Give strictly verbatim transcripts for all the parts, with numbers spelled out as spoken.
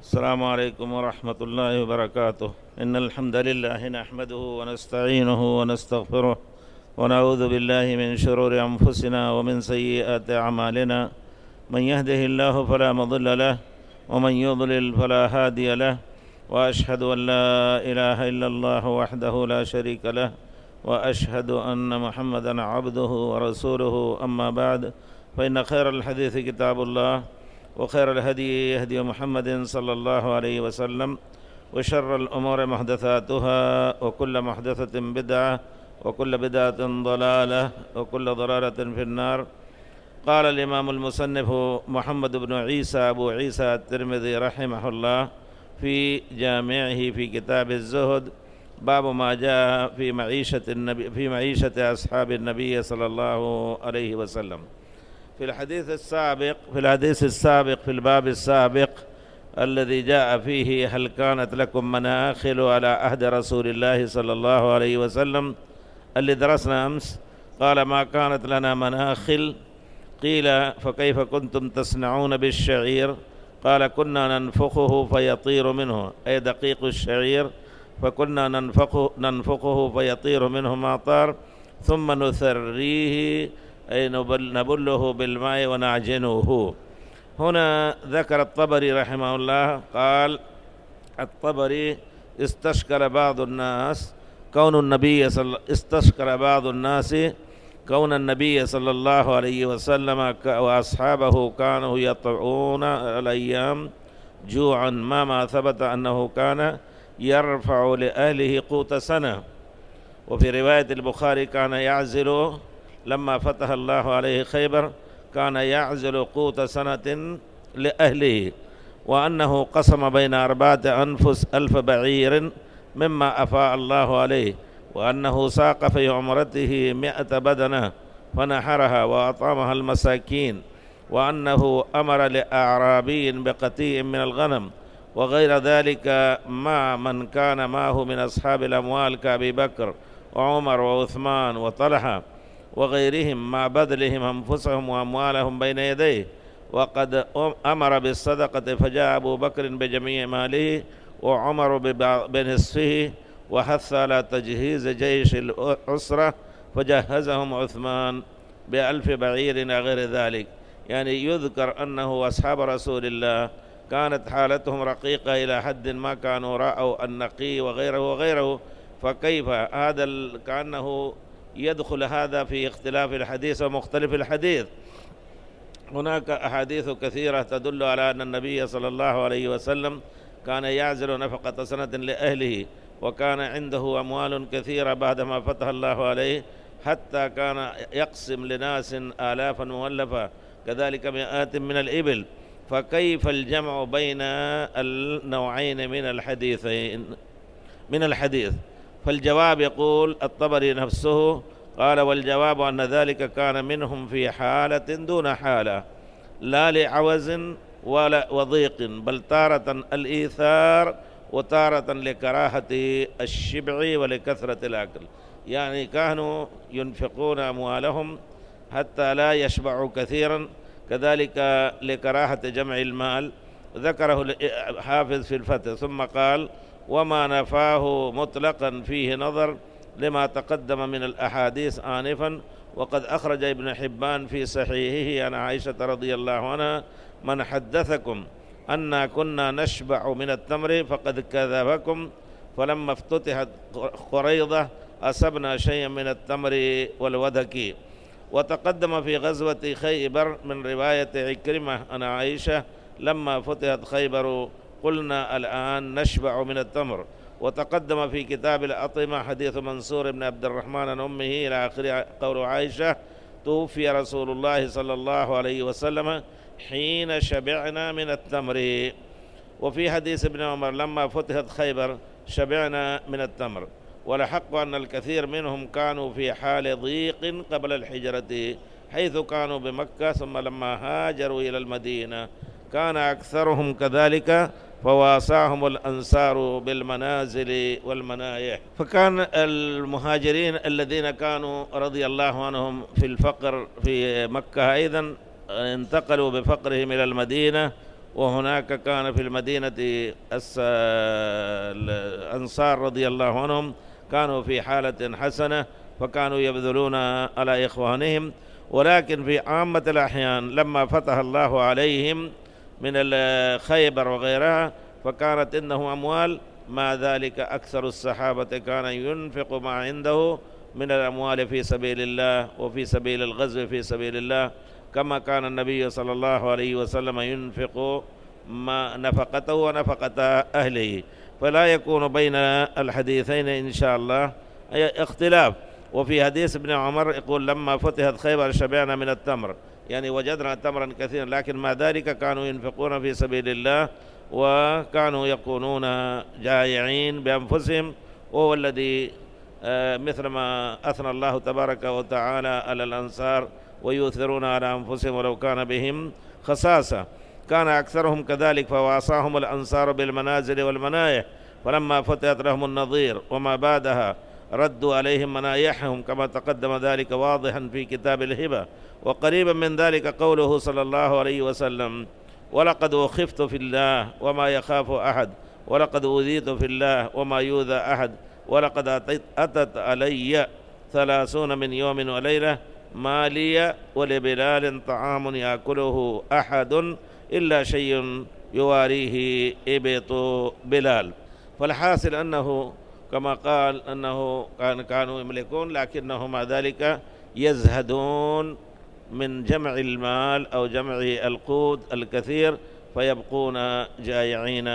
السلام عليكم ورحمة الله وبركاته. إن الحمد لله نحمده ونستعينه ونستغفره ونعوذ بالله من شرور أنفسنا ومن سيئات أعمالنا. من يهده الله فلا مضل له ومن يضلل فلا هادي له، وأشهد أن لا إله إلا الله وحده لا شريك له، وأشهد أن محمدا عبده ورسوله. أما بعد، فإن خير الحديث كتاب الله، وخير الهدي هدي محمد صلى الله عليه وسلم، وشر الأمور محدثاتها، وكل محدثة بدعة، وكل بدعة ضلالة، وكل ضلالة في النار. قال الإمام المصنف محمد بن عيسى أبو عيسى الترمذي رحمه الله في جامعه في كتاب الزهد: باب ما جاء في معيشة النبي في معيشة أصحاب النبي صلى الله عليه وسلم. في الحديث السابق في الحديث السابق في الباب السابق الذي جاء فيه: هل كانت لكم مناخل على عهد رسول الله صلى الله عليه وسلم، اللي درسنا أمس. قال: ما كانت لنا مناخل. قيل: فكيف كنتم تصنعون بالشعير؟ قال: كنا ننفخه فيطير منه، أي دقيق الشعير، فكنا ننفخه, ننفخه فيطير منه ما طار، ثم نثريه، أي نبله بالماء ونعجنه. هنا ذكر الطبري رحمه الله، قال الطبري: استشكل بعض الناس كون النبي صلى استشكل بعض الناس كون النبي صلى الله عليه وسلم وأصحابه كانوا يطعون الأيام جوعا، ما ما ثبت أنه كان يرفع لأهله قوت سنة. وفي رواية البخاري: كان يعزل لما فتح الله عليه خيبر، كان يعزل قوت سنة لأهله، وأنه قسم بين أربعة أنفس ألف بعير مما أفاء الله عليه، وأنه ساق في عمرته مئة بدنة فنحرها وأطعمها المساكين، وأنه أمر لأعرابي بقطيع من الغنم، وغير ذلك مع من كان معه من أصحاب الأموال كأبي بكر وعمر وعثمان وطلحة وغيرهم، مع بذلهم أنفسهم وأموالهم بين يديه. وقد أمر بالصدقة، فجاء أبو بكر بجميع ماله وعمر بنصفه، وحث على تجهيز جيش العسرة، فجهزهم عثمان بألف بعير غير ذلك. يعني يذكر أنه أصحاب رسول الله كانت حالتهم رقيقة إلى حد ما كانوا رأوا النقي وغيره وغيره. فكيف هذا كأنه يدخل هذا في اختلاف الحديث ومختلف الحديث. هناك أحاديث كثيرة تدل على أن النبي صلى الله عليه وسلم كان يعزل نفقة سنة لأهله، وكان عنده أموال كثيرة بعدما فتح الله عليه، حتى كان يقسم لناس آلافا مؤلفة، كذلك مئات من الإبل. فكيف الجمع بين النوعين من الحديثين من الحديث؟ فالجواب، يقول الطبري نفسه، قال: والجواب أن ذلك كان منهم في حالة دون حالة، لا لعوز ولا وضيق، بل تارة الإيثار وتارة لكراهة الشبع ولكثرة الأكل. يعني كانوا ينفقون أموالهم حتى لا يشبعوا كثيرا، كذلك لكراهة جمع المال. ذكره الحافظ في الفتح، ثم قال: وما نفاه مطلقا فيه نظر لما تقدم من الأحاديث آنفا. وقد أخرج ابن حبان في صحيحه عن عائشة رضي الله عنها: من حدثكم أننا كنا نشبع من التمر فقد كذبكم، فلما افتتحت قريضة أصبنا شيئا من التمر والودك. وتقدم في غزوة خيبر من رواية عكرمة عن عائشة: لما فتحت خيبر قلنا الآن نشبع من التمر. وتقدم في كتاب الأطعمة حديث منصور بن عبد الرحمن عن أمه إلى آخر قول عائشة: توفي رسول الله صلى الله عليه وسلم حين شبعنا من التمر. وفي حديث ابن عمر: لما فتحت خيبر شبعنا من التمر. والحق أن الكثير منهم كانوا في حال ضيق قبل الحجرة، حيث كانوا بمكة، ثم لما هاجروا إلى المدينة كان أكثرهم كذلك، فواساهم الأنصار بالمنازل والمنايح. فكان المهاجرين الذين كانوا رضي الله عنهم في الفقر في مكة أيضا انتقلوا بفقرهم إلى المدينة، وهناك كان في المدينة الأنصار رضي الله عنهم كانوا في حالة حسنة، فكانوا يبذلون على إخوانهم. ولكن في عامة الأحيان لما فتح الله عليهم من الخيبر وغيرها فكانت إنه أموال، مع ذلك أكثر الصحابة كان ينفق ما عنده من الأموال في سبيل الله وفي سبيل الغزو في سبيل الله، كما كان النبي صلى الله عليه وسلم ينفق ما نفقته ونفقة أهله. فلا يكون بين الحديثين إن شاء الله اختلاف. وفي حديث ابن عمر يقول لما فتحت خيبر شبعنا من التمر، يعني وجدنا تمرا كثيرا، لكن مع ذلك كانوا ينفقون في سبيل الله وكانوا يكونون جائعين بأنفسهم، وهو الذي مثل ما أثنى الله تبارك وتعالى على الأنصار ويؤثرون على أنفسهم ولو كان بهم خصاصة. كان أكثرهم كذلك، فواصاهم الأنصار بالمنازل والمنايح، فلما فتحت لهم النظير وما بعدها ردوا عليهم منايحهم، كما تقدم ذلك واضحا في كتاب الهبة. وقريبا من ذلك قوله صلى الله عليه وسلم: ولقد أخفت في الله وما يخاف أحد، ولقد أوذيت في الله وما يؤذى أحد، ولقد أتت علي ثلاثون من يوم وليلة ما لي ولبلال طعام يأكله أحد إلا شيء يواريه إبط بلال. فالحاصل أنه كما قال أنه كانوا يملكون، لكنهم مع ذلك يزهدون من جمع المال أو جمع القوت الكثير، فيبقون جائعين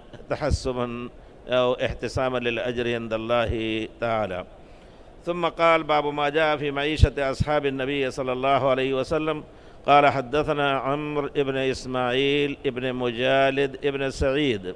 تحسبا أو احتساما للأجر عند الله تعالى. ثم قال: باب ما جاء في معيشة أصحاب النبي صلى الله عليه وسلم. قال: حدثنا عمرو بن إسماعيل بن مجالد بن سعيد.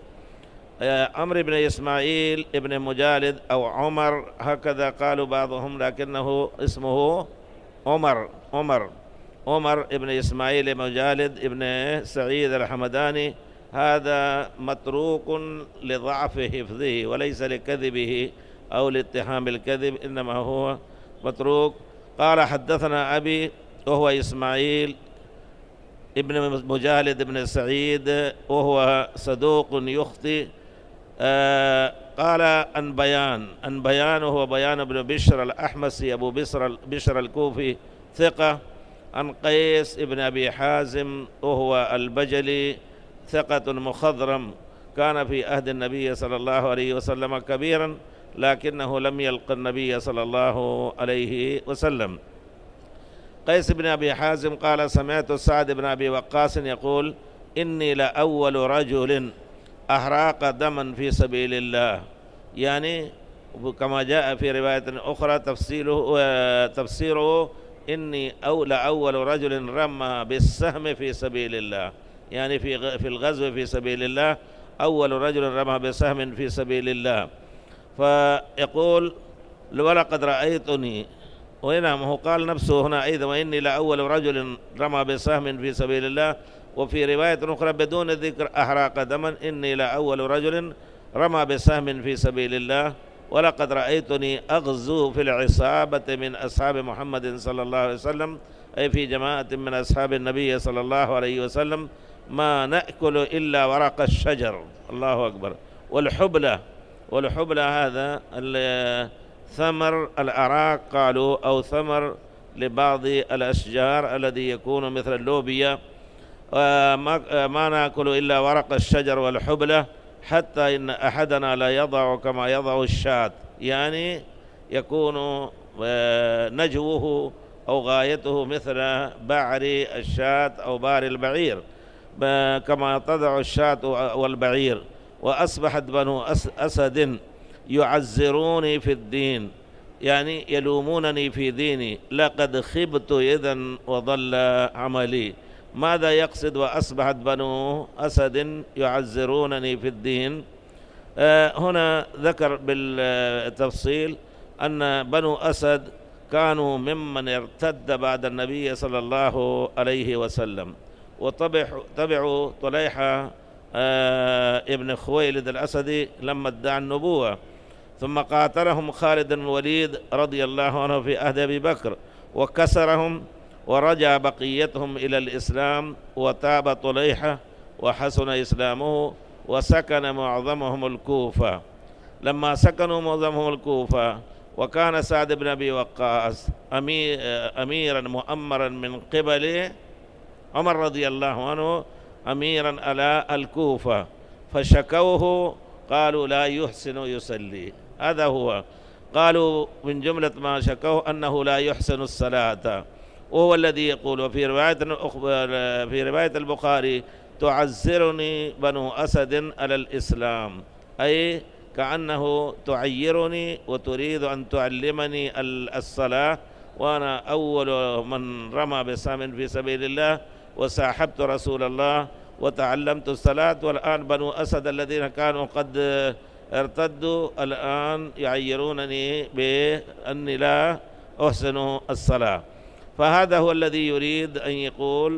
عمرو بن إسماعيل بن مجالد أو عمر هكذا قالوا بعضهم، لكنه اسمه عمر عمر عمر بن إسماعيل مجالد بن سعيد الحمداني. هذا متروك لضعف حفظه وليس لكذبه أو لاتهام الكذب، إنما هو متروك. قال: حدثنا أبي وهو إسماعيل ابن مجالد بن سعيد وهو صدوق يخطئ. آه قال: أن بيان أن بيان وهو بيان بن بشر الأحمسي أبو بشر, بشر الكوفي ثقة. عن قيس ابن أبي حازم وهو البجلي ثقة مخضرم، كان في عهد النبي صلى الله عليه وسلم كبيرا، لكنه لم يلق النبي صلى الله عليه وسلم. قيس بن أبي حازم قال: سمعت سعد بن أبي وقاص يقول: إني لأول رجل أحراق دما في سبيل الله، يعني كما جاء في رواية أخرى تفسيره تفسيره إني أو لأول رجل رمى بالسهم في سبيل الله، يعني في في الغزو في سبيل الله أول رجل رمى بسهم في سبيل الله. فيقول: ولقد رأيتني، وهنا هو قال نفسه هنا أيضا: وإني لأول رجل رمى بسهم في سبيل الله. وفي رواية أخرى بدون ذكر أحراق دما: إني لأول رجل رمى بسهم في سبيل الله. ولقد رأيتني أغزو في العصابة من أصحاب محمد صلى الله عليه وسلم، أي في جماعة من أصحاب النبي صلى الله عليه وسلم، ما نأكل إلا ورق الشجر. الله أكبر. والحبلة والحبلة هذا ثمر الأراك قالوا، أو ثمر لبعض الأشجار الذي يكون مثل اللوبيا. ما نأكل إلا ورق الشجر والحبلة، حتى إن أحدنا لا يضع كما يضع الشاة، يعني يكون نجوه أو غايته مثل بعر الشاة أو بعر البعير كما تضع الشاة والبعير. وأصبحت بنو أسد يعزروني في الدين، يعني يلومونني في ديني، لقد خبت إذن وضل عملي. ماذا يقصد وأصبحت بنو أسد يعزرونني في الدين؟ آه هنا ذكر بالتفصيل أن بنو أسد كانوا ممن ارتد بعد النبي صلى الله عليه وسلم، وتبعوا طليحة آه ابن خويلد الأسدي لما ادعى النبوة، ثم قاتلهم خالد بن الوليد رضي الله عنه في عهد أبي بكر وكسرهم، ورجع بقيتهم إلى الإسلام، وتاب طليحة وحسن إسلامه، وسكن معظمهم الكوفة. لما سكنوا معظمهم الكوفة، وكان سعد بن أبي وقاص أميرا مؤمرا من قبل عمر رضي الله عنه أميرا على الكوفة، فشكوه قالوا لا يحسن يصلي. هذا هو، قالوا من جملة ما شكوه أنه لا يحسن الصلاة، وهو الذي يقول. وفي رواية في رواية البخاري تعزرني بنو أسد على الإسلام، أي كأنه تعيرني وتريد أن تعلمني الصلاة، وأنا أول من رمى بسهم في سبيل الله وساحبت رسول الله وتعلمت الصلاة، والآن بنو أسد الذين كانوا قد ارتدوا الآن يعيرونني بأني لا أحسن الصلاة. فهذا هو الذي يريد أن يقول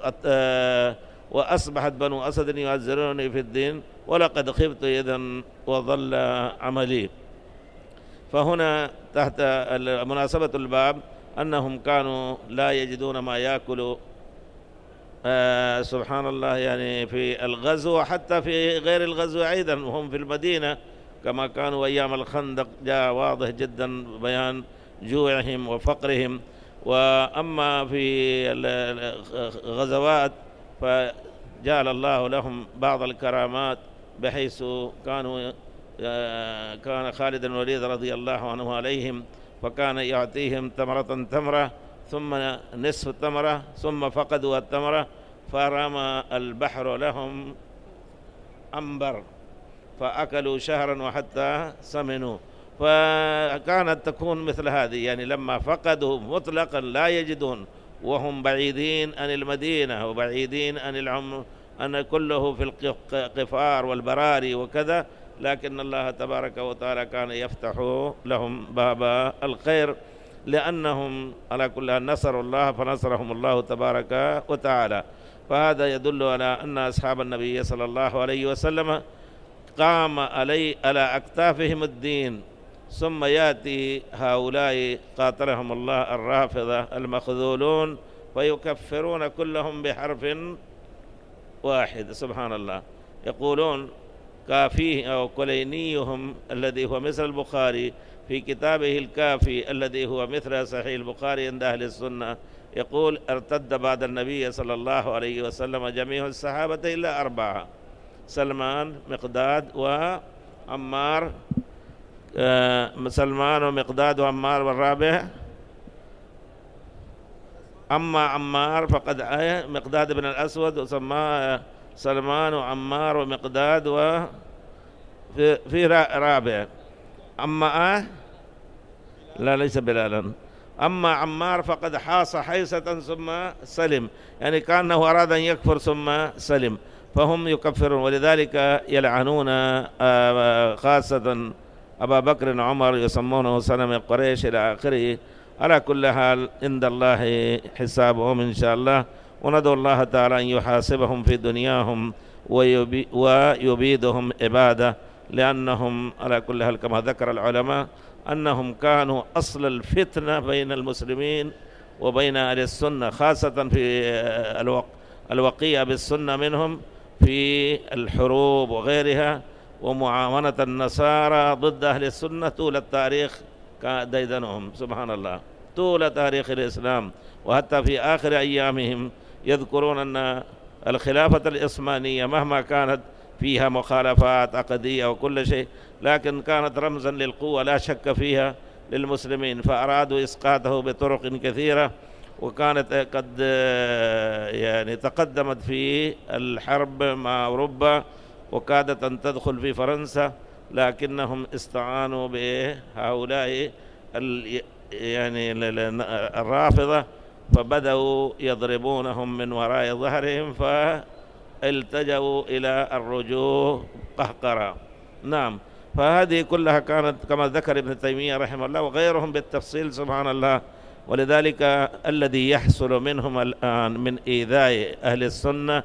وأصبحت بنو أسد يعزرونني في الدين ولقد خبت إذن وضل عملي. فهنا تحت مناسبة الباب أنهم كانوا لا يجدون ما يأكلوا آه سبحان الله، يعني في الغزو حتى في غير الغزو أيضا وهم في المدينة كما كانوا أيام الخندق، جاء واضح جدا بيان جوعهم وفقرهم. وأما في الغزوات فجعل الله لهم بعض الكرامات، بحيث كانوا آه كان خالد بن الوليد رضي الله عنه عليهم، فكان يعطيهم تمرة تمرة ثم نصف التمرة ثم فقدوا التمرة، فرمى البحر لهم أنبر فأكلوا شهرا وحتى سمنوا. فكانت تكون مثل هذه، يعني لما فقدوا مطلقا لا يجدون وهم بعيدين عن المدينة وبعيدين عن العمر أن كله في القفار والبراري وكذا، لكن الله تبارك وتعالى كان يفتح لهم باب الخير، لأنهم على كل حال نصروا الله فنصرهم الله تبارك وتعالى. فهذا يدل على أن أصحاب النبي صلى الله عليه وسلم قام علي على أكتافهم الدين، ثم يأتي هؤلاء قاتلهم الله الرافضة المخذولون فيكفرون كلهم بحرف واحد. سبحان الله، يقولون كافيه أو كلينيهم الذي هو مثل البخاري في كتابه الكافي الذي هو مثل صحيح البخاري عند أهل السنة، يقول ارتد بعد النبي صلى الله عليه وسلم جميع الصحابة إلا أربعة: سلمان مقداد وعمار آه سلمان ومقداد وعمار، والرابع أما عمار فقد آه مقداد بن الأسود، وسماه سلمان وعمار ومقداد، وفي في رابع أما آه لا ليس بلالا، أما عمار فقد حاص حيصة ثم سلم، يعني كأنه أراد أن يكفر ثم سلم، فهم يكفرون. ولذلك يلعنون خاصة أبا بكر عمر، يسمونه سلم قريش إلى آخره. على كل حال عند الله حسابهم إن شاء الله، وندعو الله تعالى أن يحاسبهم في دنياهم ويبي ويبيدهم عبادة، لأنهم على كل حال كما ذكر العلماء أنهم كانوا أصل الفتنة بين المسلمين وبين أهل السنة، خاصة في الوق الوقيع بالسنة منهم في الحروب وغيرها، ومعاونة النصارى ضد أهل السنة طول التاريخ ديدنهم. سبحان الله، طول تاريخ الإسلام، وحتى في آخر أيامهم يذكرون أن الخلافة العثمانية مهما كانت فيها مخالفات عقدية وكل شيء، لكن كانت رمزا للقوة لا شك فيها للمسلمين، فأرادوا إسقاطه بطرق كثيرة، وكانت قد يعني تقدمت في الحرب مع أوروبا وكادت أن تدخل في فرنسا، لكنهم استعانوا بهؤلاء يعني الرافضة، فبدأوا يضربونهم من وراء ظهرهم فالتجوا إلى الرجوع قهقرا. نعم، فهذه كلها كانت كما ذكر ابن تيمية رحمه الله وغيرهم بالتفصيل. سبحان الله، ولذلك الذي يحصل منهم الآن من إيذاء أهل السنة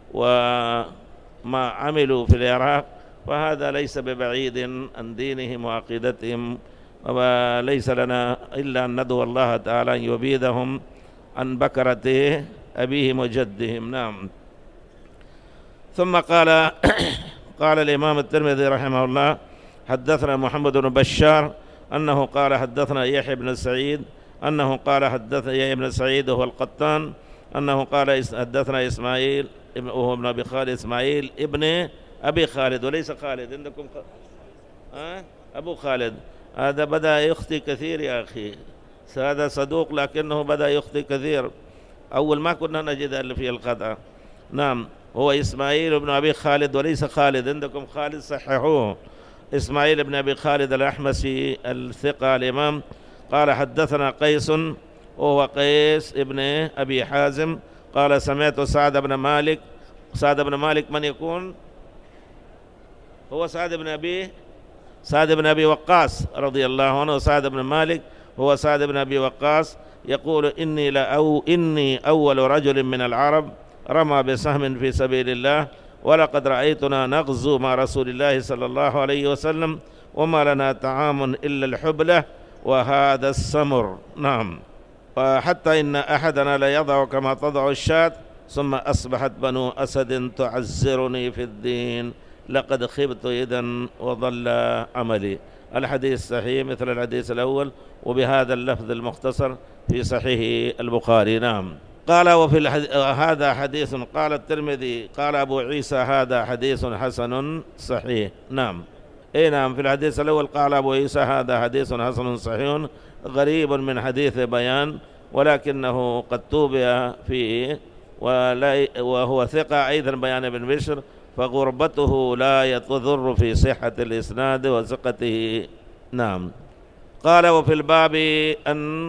وما عملوا في العراق، فهذا ليس ببعيد عن دينهم وعقيدتهم، وليس لنا إلا أن ندعو الله تعالى أن يبيدهم عن بكرة أبيهم وجدهم. نعم. ثم قال قال الإمام الترمذي رحمه الله: حدثنا محمد بن بشار أنه قال حدثنا يحيى بن سعيد أنه قال حدثنا يحيى بن سعيد وهو القطان أنه قال حدثنا إسماعيل وهو ابن أبي خالد، إسماعيل ابن أبي خالد وليس خالد عندكم خ... أه؟ أبو خالد. هذا بدأ يخطي كثير يا أخي، هذا صدوق لكنه بدأ يخطي كثير، أول ما كنا نجد اللي فيه الخطأ. نعم، هو إسماعيل بن أبي خالد وليس خالد، عندكم خالد صححوه. إسماعيل بن أبي خالد الأحمسي الثقة الإمام. قال حدثنا قيس وهو قيس ابن أبي حازم قال سمعت سعد بن مالك. سعد بن مالك من يكون؟ هو سعد بن أبي سعد بن أبي وقاص رضي الله عنه. سعد بن مالك هو سعد بن أبي وقاص يقول: إني لأو إني أول رجل من العرب رمى بسهم في سبيل الله، ولقد رأيتنا نغزو مع رسول الله صلى الله عليه وسلم وما لنا طعام إلا الحبلة وهذا السمر. نعم، وحتى إن أحدنا ليضع كما تضع الشاة، ثم أصبحت بنو أسد تعزرني في الدين، لقد خبت إذن وضل عملي. الحديث صحيح مثل الحديث الأول وبهذا اللفظ المختصر في صحيح البخاري. نعم. قال وفي الحديث هذا حديث، قال الترمذي قال أبو عيسى هذا حديث حسن صحيح. نعم، اي نعم، في الحديث الأول قال أبو عيسى هذا حديث حسن صحيح غريب من حديث بيان، ولكنه قد توبع فيه وهو ثقة أيضا بيان بن بشر، فغربته لا تضر في صحة الإسناد وثقته. نعم. قال وفي الباب أن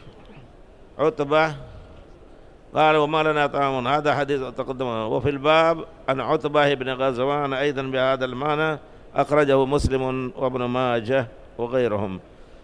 عتبة قال وما لنا طعام، هذا حديث تقدم. وفي الباب عن عتبة بن غزوان أيضا بهذا المعنى، أخرجه مسلم وابن ماجه وغيرهم.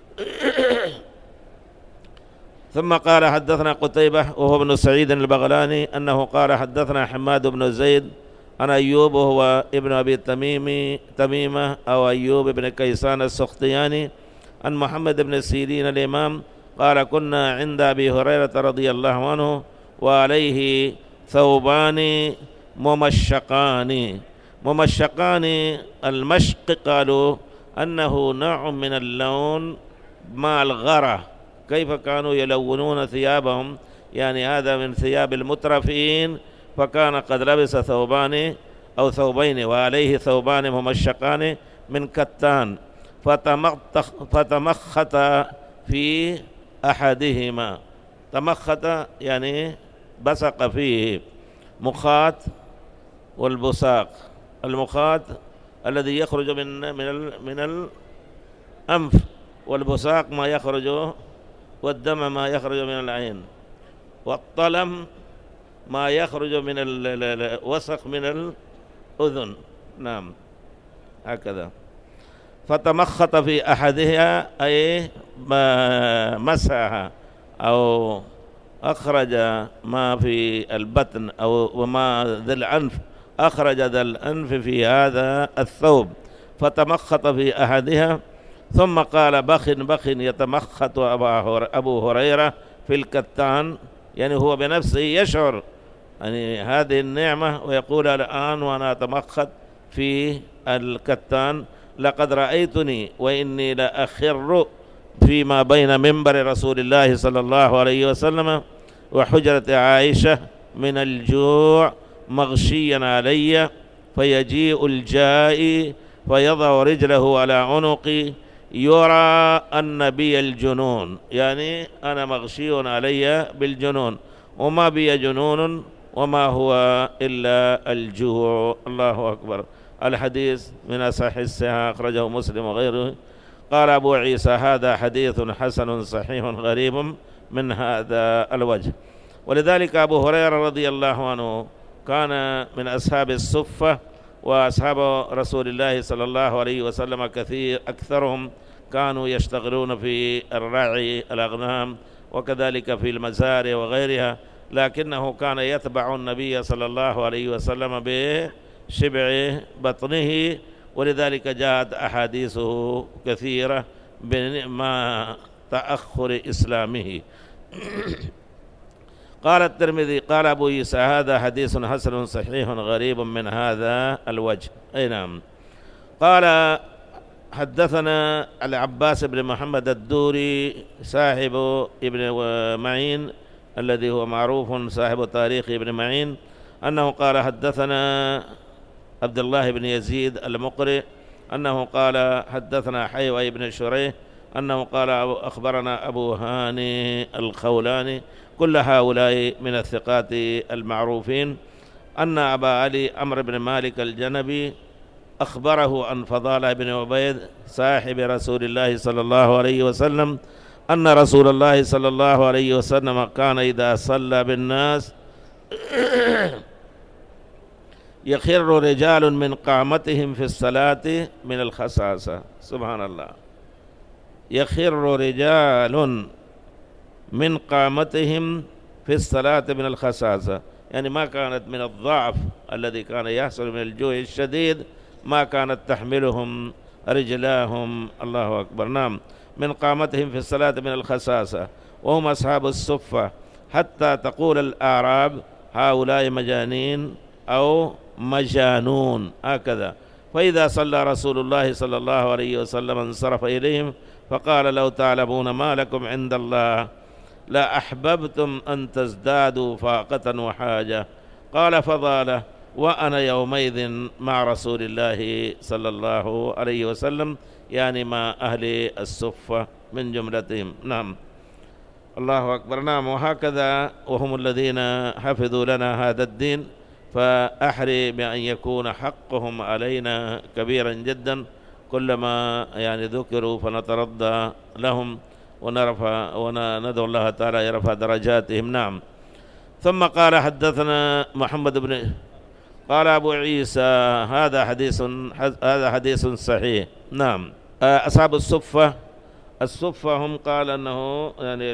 ثم قال حدثنا قتيبة وهو ابن سعيد البغلاني أنه قال حدثنا حماد بن زيد عن أيوب وهو ابن أبي تميمي تميمة أو أيوب بن كيسان السختياني عن محمد بن سيرين الإمام قال كنا عند أبي هريرة رضي الله عنه وعليه ثوبان ممشقان. ممشقان المشق قالوا أنه نوع من اللون مع الغرة، كيف كانوا يلونون ثيابهم، يعني هذا من ثياب المترفين، فكان قد لبس ثوبان أو ثوبين وعليه ثوبان ممشقان من كتان، فتمخت في أحدهما. تمخت يعني بصق فيه، مخاط والبصاق. المخاط الذي يخرج من من من الأنف، والبصاق ما يخرج، والدم ما يخرج من العين، والطلم ما يخرج من الوسخ من الأذن. نعم، هكذا. فتمخط في أحدها أي مسحها أو أخرج ما في البطن أو وما ذي الأنف، أخرج ذا الأنف في هذا الثوب، فتمخط في أحدها. ثم قال بخ بخ يتمخط أبو هريرة في الكتان، يعني هو بنفسه يشعر يعني هذه النعمة ويقول الآن وأنا أتمخط في الكتان لقد رأيتني وإني لأخر فيما بين منبر رسول الله صلى الله عليه وسلم وحجرة عائشة من الجوع مغشيا علي، فيجيء الجائي فيضع رجله على عنقي يرى أن بي الجنون، يعني أنا مغشي علي بالجنون وما بي جنون وما هو إلا الجوع. الله أكبر. الحديث من أصح الصحاح، أخرجه مسلم وغيره. قال أبو عيسى هذا حديث حسن صحيح غريب من هذا الوجه. ولذلك أبو هريرة رضي الله عنه كان من أصحاب الصفة، وأصحاب رسول الله صلى الله عليه وسلم كثير أكثرهم كانوا يشتغلون في الرعي الأغنام وكذلك في المزارع وغيرها، لكنه كان يتبع النبي صلى الله عليه وسلم بشبع بطنه، ولذلك جاءت أحاديثه كثيرة مع تأخر إسلامه. قال الترمذي قال أبو عيسى هذا حديث حسن صحيح غريب من هذا الوجه. أي نعم. قال حدثنا العباس بن محمد الدوري صاحب ابن معين الذي هو معروف صاحب تاريخ ابن معين أنه قال حدثنا عبد الله بن يزيد المقرئ أنه قال حدثنا حيوى بن شريح أنه قال أخبرنا أبو هاني الخولاني. كل هؤلاء من الثقات المعروفين. أن أبا علي عمرو بن مالك الجنبي أخبره عن فضالة بن عبيد صاحب رسول الله صلى الله عليه وسلم أن رسول الله صلى الله عليه وسلم كان إذا صلى بالناس يخر رجال من قامتهم في الصلاة من الخساسة. سبحان الله. يخر رجال من قامتهم في الصلاة من الخساسة، يعني ما كانت من الضعف الذي كان يحصل من الجوع الشديد، ما كانت تحملهم رجلاهم. الله أكبر. نعم. من قامتهم في الصلاة من الخساسة وهم أصحاب الصفة، حتى تقول الأعراب هؤلاء مجانين أو مجانون هكذا. فإذا صلى رسول الله صلى الله عليه وسلم انصرف إليهم فقال لو تعلمون ما لكم عند الله لا أحببتم أن تزدادوا فاقة وحاجة. قال فضالة وأنا يومئذ مع رسول الله صلى الله عليه وسلم، يعني مع أهل الصفة من جملتهم. نعم. الله أكبر. نعم. وهكذا وهم الذين حفظوا لنا هذا الدين، فأحري بأن يكون حقهم علينا كبيرا جدا. كلما يعني ذكروا فنترضى لهم ونرفع وندعو الله تعالى يرفع درجاتهم. نعم. ثم قال حدثنا محمد بن قال أبو عيسى هذا حديث هذا حديث صحيح. نعم. أصحاب الصفة الصفة هم قال أنه يعني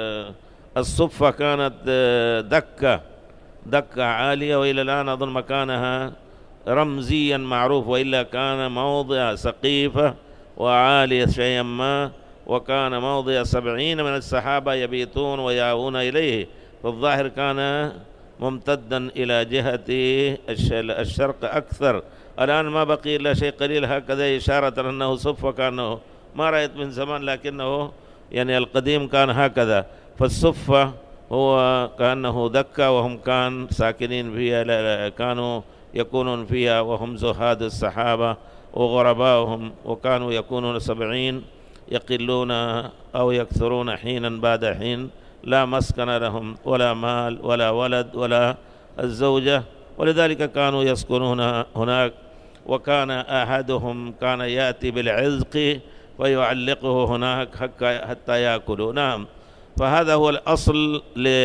الصفة كانت دكة دكة عالية، وإلى الآن أظن مكانها رمزيا معروف، وإلا كان موضع سقيفة وعالية شيئا ما، وكان موضع سبعين من الصحابة يبيتون ويأوون إليه، فالظاهر كان ممتدا إلى جهة الشرق أكثر. الآن ما بقي إلا شيء قليل هكذا إشارة أنه صفة، كأنه ما رأيت من زمان، لكنه يعني القديم كان هكذا. فالصفة هو كأنه دكة، وهم كان ساكنين فيها، كانوا يكونون فيها وهم زهاد الصحابة وغرباؤهم، وكانوا يكونون سبعين يقلون أو يكثرون حينا بعد حين، لا مسكن لهم ولا مال ولا ولد ولا الزوجة، ولذلك كانوا يسكنون هناك. وكان أحدهم كان يأتي بالعزق ويعلقه هناك حتى يأكلوا. نعم. فهذا هو الأصل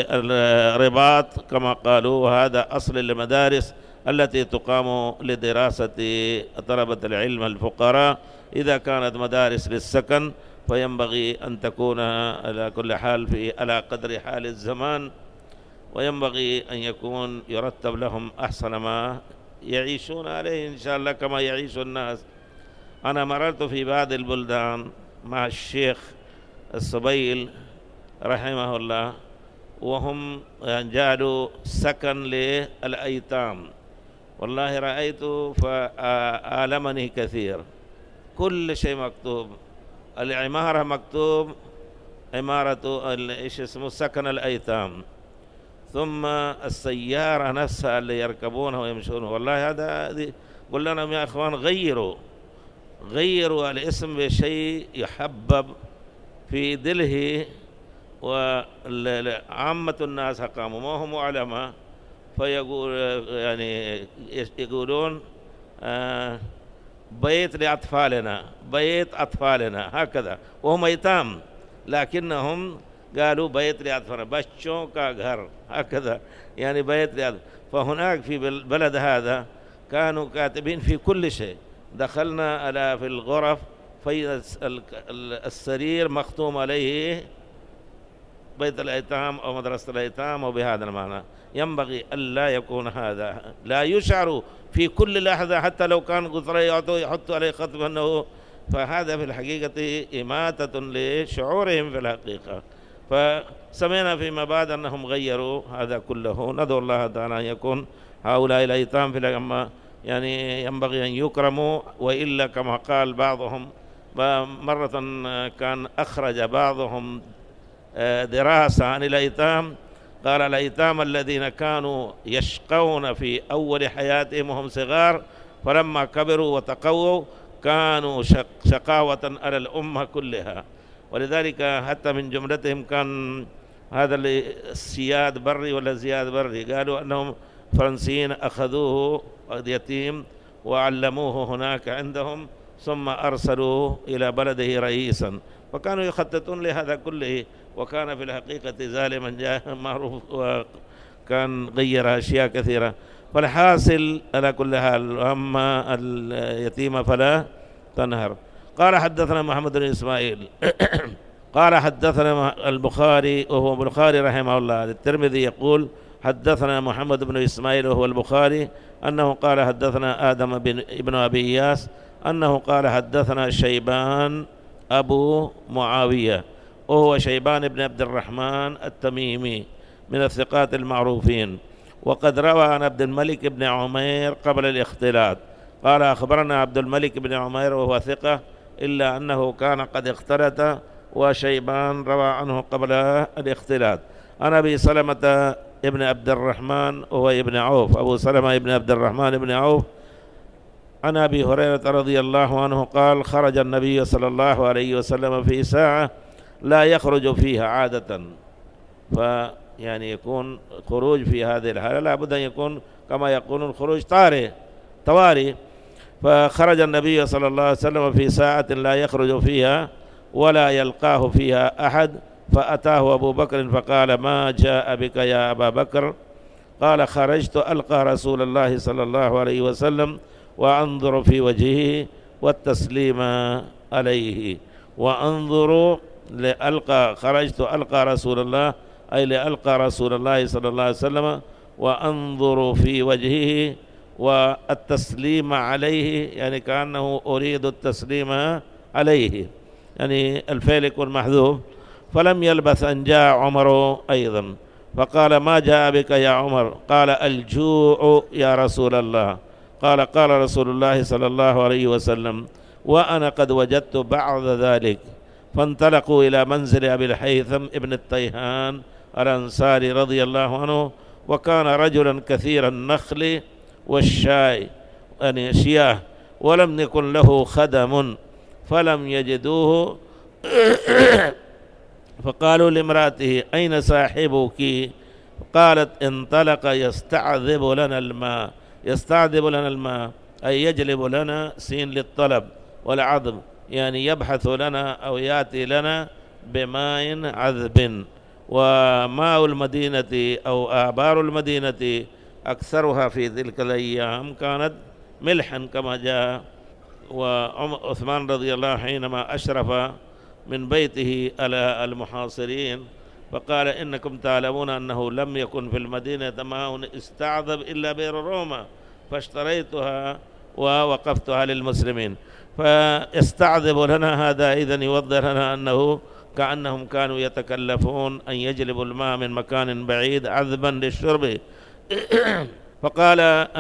للرباط كما قالوا، وهذا أصل المدارس التي تقام لدراسة طلبة العلم الفقراء. إذا كانت مدارس للسكن فينبغي أن تكون على كل حال في على قدر حال الزمان، وينبغي أن يكون يرتب لهم أحسن ما يعيشون عليه إن شاء الله كما يعيش الناس. أنا مررت في بعض البلدان مع الشيخ الصبيل رحمه الله، وهم جعلوا سكن للأيتام. والله رأيت فآلمني كثير. كل شيء مكتوب، العمارة مكتوب عمارة إيش اسمه سكن الأيتام، ثم السيارة نفسها اللي يركبونها ويمشون. والله هذا قل لنا يا أخوان غيروا غيروا الاسم بشيء يحبب في دله، وعامة الناس قاموا ما هم علماء فيقول يعني يقولون آه بيت لأطفالنا بيت أطفالنا هكذا، وهم أيتام لكنهم قالوا بيت لأطفالنا بچوں کا گھر هكذا، يعني بيت لأطفالنا. فهناك في البلد هذا كانوا كاتبين في كل شيء. دخلنا على في الغرف في السرير مختوم عليه بيت الأيتام أو مدرسة الأيتام، وبهذا المعنى ينبغي ألا يكون هذا. لا يشعر في كل لحظة حتى لو كان قطرة يحطوا عليه خط أنه، فهذا في الحقيقة إماتة لشعورهم في الحقيقة. فسمعنا فيما بعد أنهم غيروا هذا كله. ندعو الله تعالى أن يكون هؤلاء الأيتام في الأمة يعني ينبغي أن يكرموا، وإلا كما قال بعضهم مرة كان أخرج بعضهم دراسة عن الأيتام، قال الأيتام الذين كانوا يشقون في أول حياتهم وهم صغار فلما كبروا وتقووا كانوا شقاوة على الأمة كلها. ولذلك حتى من جملتهم كان هذا السياد بري ولا زياد بري، قالوا أنهم فرنسيين أخذوه يتيم وعلموه هناك عندهم ثم أرسلوا إلى بلده رئيسا، وكانوا يخططون لهذا كله، وكان في الحقيقة ظالما جاء معروف وكان غير أشياء كثيرة. فالحاصل على كل حال أما اليتيم فلا تنهر. قال حدثنا محمد بن إسماعيل قال حدثنا البخاري وهو البخاري رحمه الله. الترمذي يقول حدثنا محمد بن إسماعيل وهو البخاري أنه قال حدثنا آدم بن ابن أبي إياس أنه قال حدثنا شيبان أبو معاوية وهو شيبان بن عبد الرحمن التميمي من الثقات المعروفين، وقد روى عن عبد الملك بن عمير قبل الاختلاط. قال أخبرنا عبد الملك بن عمير وهو ثقة إلا أنه كان قد اختلط، وشيبان روى عنه قبل الاختلاط. عن أبي سلمة ابن عبد الرحمن وهو ابن عوف، أبو سلمة ابن عبد الرحمن ابن عوف، عن أبي هريرة رضي الله عنه قال خرج النبي صلى الله عليه وسلم في ساعة لا يخرج فيها عادة، فيعني يكون خروج في هذه الحالة لا بد أن يكون كما يقولون خروج طارئ طوارئ. فخرج النبي صلى الله عليه وسلم في ساعة لا يخرج فيها ولا يلقاه فيها أحد، فأتاه أبو بكر فقال ما جاء بك يا أبا بكر؟ قال خرجت ألقى رسول الله صلى الله عليه وسلم وأنظر في وجهه والتسليم عليه. وأنظر لألقى خرجت ألقى رسول الله أي لألقى رسول الله صلى الله عليه وسلم وأنظر في وجهه والتسليم عليه، يعني كأنه أريد التسليم عليه، يعني الفعل يكون محذوف. فلم يلبث أن جاء عمر أيضا فقال ما جاء بك يا عمر؟ قال الجوع يا رسول الله. قال قال رسول الله صلى الله عليه وسلم وأنا قد وجدت بعض ذلك. فانطلقوا إلى منزل أبي الهيثم ابن التيهان الأنصاري رضي الله عنه، وكان رجلا كثير النخل والشاي يعني شياه، ولم يكن له خدم فلم يجدوه فقالوا لامرأته أين صاحبك؟ قالت انطلق يستعذب لنا الماء. يستعذب لنا الماء أي يجلب لنا سين للطلب والعذب، يعني يبحث لنا أو يأتي لنا بماء عذب. وماء المدينة أو آبار المدينة أكثرها في تلك الأيام كانت ملحا كما جاء. وعثمان رضي الله حينما أشرف من بيته على المحاصرين فقال إنكم تعلمون أنه لم يكن في المدينة ماء استعذب إلا بئر روما فاشتريتها ووقفتها للمسلمين. فيستعذب لنا هذا إذن يوضح لنا أنه كأنهم كانوا يتكلفون أن يجلبوا الماء من مكان بعيد عذبا للشرب. فقال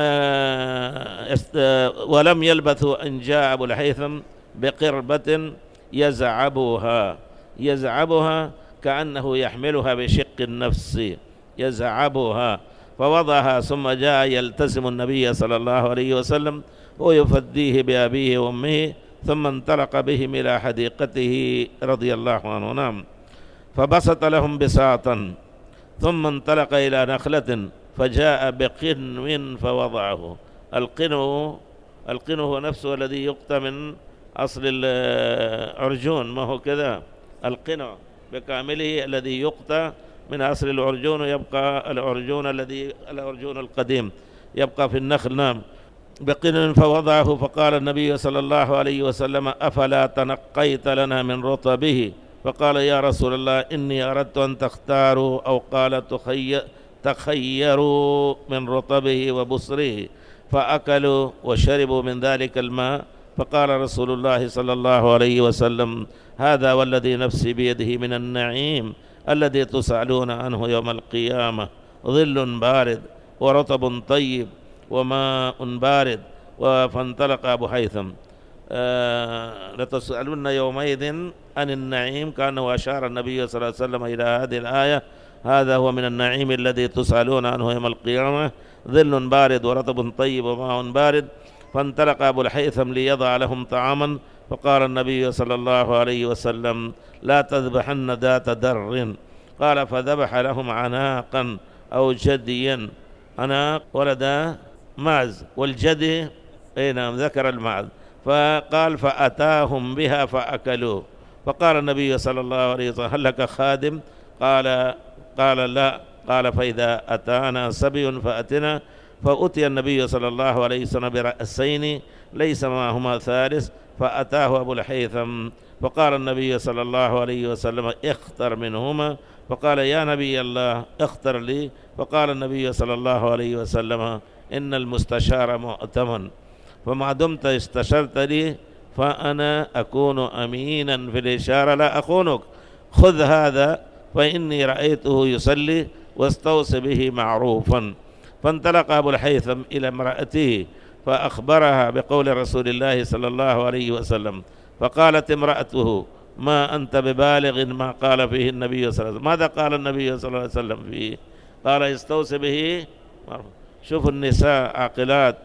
ولم يلبثوا أن جاء أبو الهيثم بقربة يزعبها. يزعبها كأنه يحملها بشق النفس، يزعبها. فوضعها ثم جاء يلتزم النبي صلى الله عليه وسلم ويفديه بأبيه وأمه، ثم انطلق بهم إلى حديقته رضي الله عنه. نعم. فبسط لهم بساطا ثم انطلق إلى نخلة فجاء بقنو فوضعه. القنو القنو هو نفسه الذي يقطع من أصل العرجون، ما هو كذا؟ القنو بكامله الذي يقطع من أصل العرجون ويبقى العرجون الذي العرجون القديم يبقى في النخل. نعم. بقنو فوضعه. فقال النبي صلى الله عليه وسلم أفلا تنقيت لنا من رطبه؟ فقال يا رسول الله إني أردت أن تختاروا أو قال تخيروا من رطبه وبصره، فأكلوا وشربوا من ذلك الماء. فقال رسول الله صلى الله عليه وسلم هذا والذي نفسي بيده من النعيم الذي تسألون عنه يوم القيامة، ظل بارد ورطب طيب وماء بارد. فانطلق أبو هيثم آه لتسألن يومئذ عن النعيم، كأنه أشار النبي صلى الله عليه وسلم إلى هذه الآية: هذا هو من النعيم الذي تسألون عنه يوم القيامة، ظل بارد ورطب طيب وماء بارد. فانطلق أبو الهيثم ليضع لهم طعاما، فقال النبي صلى الله عليه وسلم: لا تذبحن ذات در. قال: فذبح لهم عناقا أو جديا. عناق ولد معز، والجدي أي نعم ذكر المعز. فقال: فأتاهم بها فأكلوا. فقال النبي صلى الله عليه وسلم: هل لك خادم؟ قال قال لا. قال: فإذا أتانا سبي فأتنا. فأتي النبي صلى الله عليه وسلم برأسين ليس معهما ثالث، فأتاه أبو الهيثم، فقال النبي صلى الله عليه وسلم: اختر منهما. فقال: يا نبي الله اختر لي. فقال النبي صلى الله عليه وسلم: إن المستشار مؤتمن، فما دمت استشرت لي فأنا أكون أمينا في الإشارة لا أخونك. خذ هذا فإني رأيته يصلي، واستوصي به معروفا. فانطلق أبو الهيثم إلى امرأته فأخبرها بقول رسول الله صلى الله عليه وسلم. فقالت امرأته: ما أنت ببالغ ما قال فيه النبي صلى الله عليه وسلم. ماذا قال النبي صلى الله عليه وسلم فيه؟ قال: استوصي به. شوفوا النساء عاقلات،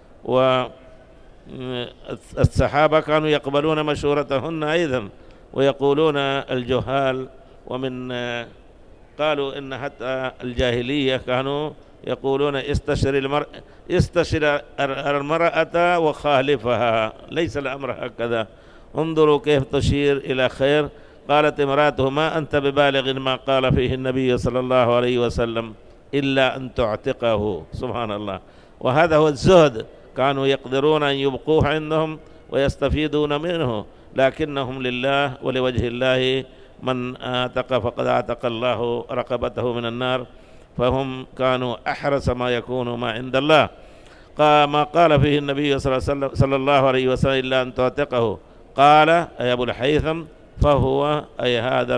والصحابة كانوا يقبلون مشورتهن أيضا، ويقولون الجهال. ومن قالوا إن حتى الجاهلية كانوا يقولون: استشر المرأة استشر المرأة وخالفها، ليس الأمر هكذا. انظروا كيف تشير إلى خير. قالت امرأته: ما أنت ببالغ ما قال فيه النبي صلى الله عليه وسلم إلا أن تعتقه. سبحان الله. وهذا هو الزهد، كانوا يقدرون أن يبقوه عندهم ويستفيدون منه، لكنهم لله ولوجه الله. من آتق فقد آتق الله رقبته من النار، فهم كانوا أحرص ما يكون ما عند الله. ما قال فيه النبي صلى الله عليه وسلم إلا أن تعتقه. قال أي أبو الهيثم: فهو أي هذا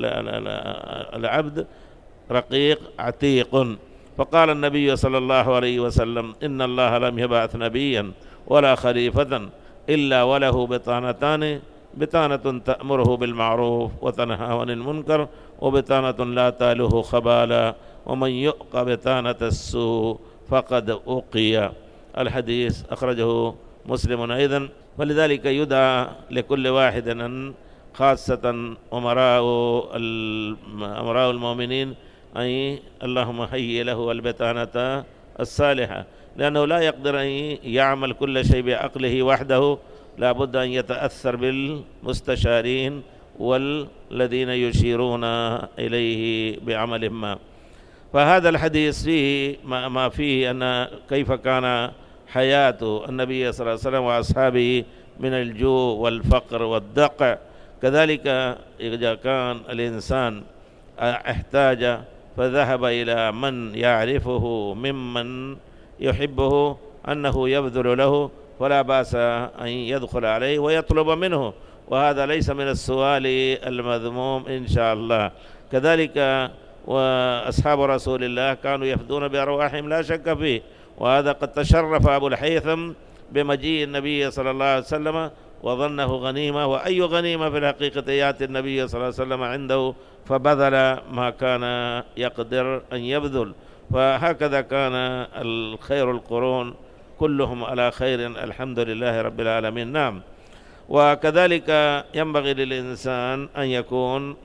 العبد رقيق عتيق. فقال النبي صلى الله عليه وسلم: إن الله لم يبعث نبيا ولا خليفة إلا وله بطانتان: بطانة تأمره بالمعروف وتنهى عن المنكر، وبطانة لا تاله خبالا، ومن يؤق بطانة السوء فقد أوقي. الحديث أخرجه مسلم أيضا. ولذلك يدعى لكل واحد أن خاصة أمراء أمراء المؤمنين أي اللهم هيئ له البطانة الصالحة، لأنه لا يقدر أن يعمل كل شيء بعقله وحده، لا بد أن يتأثر بالمستشارين والذين يشيرون إليه بعمل ما. فهذا الحديث فيه ما فيه أن كيف كان حياة النبي صلى الله عليه وسلم وأصحابه من الجوع والفقر والدقع. كذلك إذا كان الإنسان احتاج فذهب إلى من يعرفه ممن يحبه أنه يبذل له، فلا بأس أن يدخل عليه ويطلب منه، وهذا ليس من السؤال المذموم إن شاء الله. كذلك وأصحاب رسول الله كانوا يفدون بأرواحهم لا شك فيه، وهذا قد تشرف أبو الهيثم بمجيء النبي صلى الله عليه وسلم وظنه غنيمة، وأي غنيمة في الحقيقة يأتي النبي صلى الله عليه وسلم عنده فبذل ما كان يقدر أن يبذل. فهكذا كان الخير القرون كلهم على خير الحمد لله رب العالمين. نعم. وكذلك ينبغي للإنسان أن يكون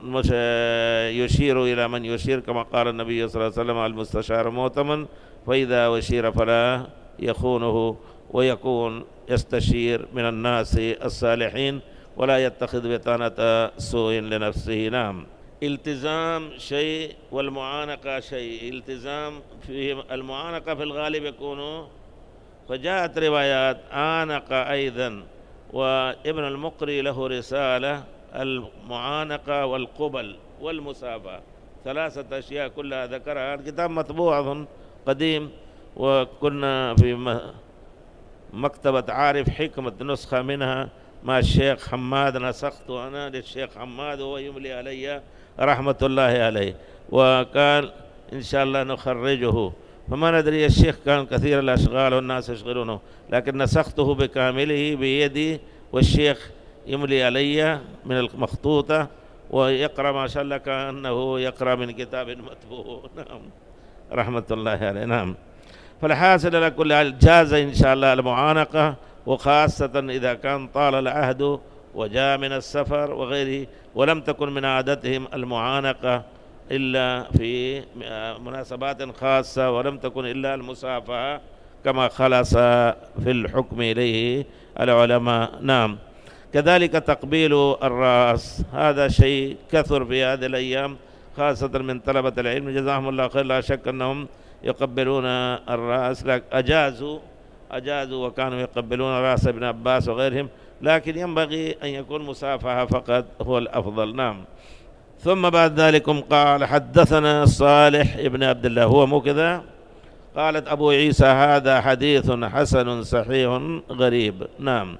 يشير إلى من يشير، كما قال النبي صلى الله عليه وسلم: المستشار مؤتمن، فإذا أشير فلا يخونه، ويكون يستشير من الناس الصالحين ولا يتخذ بطانة سوء لنفسه. نعم. التزام شيء والمعانقة شيء. التزام في المعانقة في الغالب يكون، فجاءت روايات عانق أيضا، وابن المقري له رسالة: المعانقة والقبل والمسافة، ثلاثة أشياء كلها ذكرها. الكتاب مطبوع أظن قديم، وكنا في مكتبة عارف حكمة نسخة منها مع الشيخ حماد، نسخت أنا للشيخ حماد وهو يملي علي رحمة الله عليه، وقال إن شاء الله نخرجه، فما ندري الشيخ كان كثير الأشغال والناس يشغلونه، لكن نسخته بكامله بيدي، والشيخ يملي علي من المخطوطة ويقرأ ما شاء الله كأنه يقرأ من كتاب مطبوع. نعم رحمة الله عليه. نعم. فالحاصل على كل حال جاز إن شاء الله المعانقة، وخاصة إذا كان طال العهد وجاء من السفر وغيره، ولم تكن من عادتهم المعانقة إلا في مناسبات خاصة، ولم تكن إلا المصافحة كما خلص في الحكم إليه العلماء. نعم. كذلك تقبيل الرأس، هذا شيء كثر في هذه الأيام خاصة من طلبة العلم جزاهم الله خير. لا شك أنهم يقبلون الرأس، لكن أجازوا أجازوا وكانوا يقبلون رأس ابن عباس وغيرهم، لكن ينبغي أن يكون مصافحة فقط هو الأفضل. نعم. ثم بعد ذلك قال حدثنا صالح ابن عبد الله، هو مو كذا؟ قالت أبو عيسى هذا حديث حسن صحيح غريب. نعم.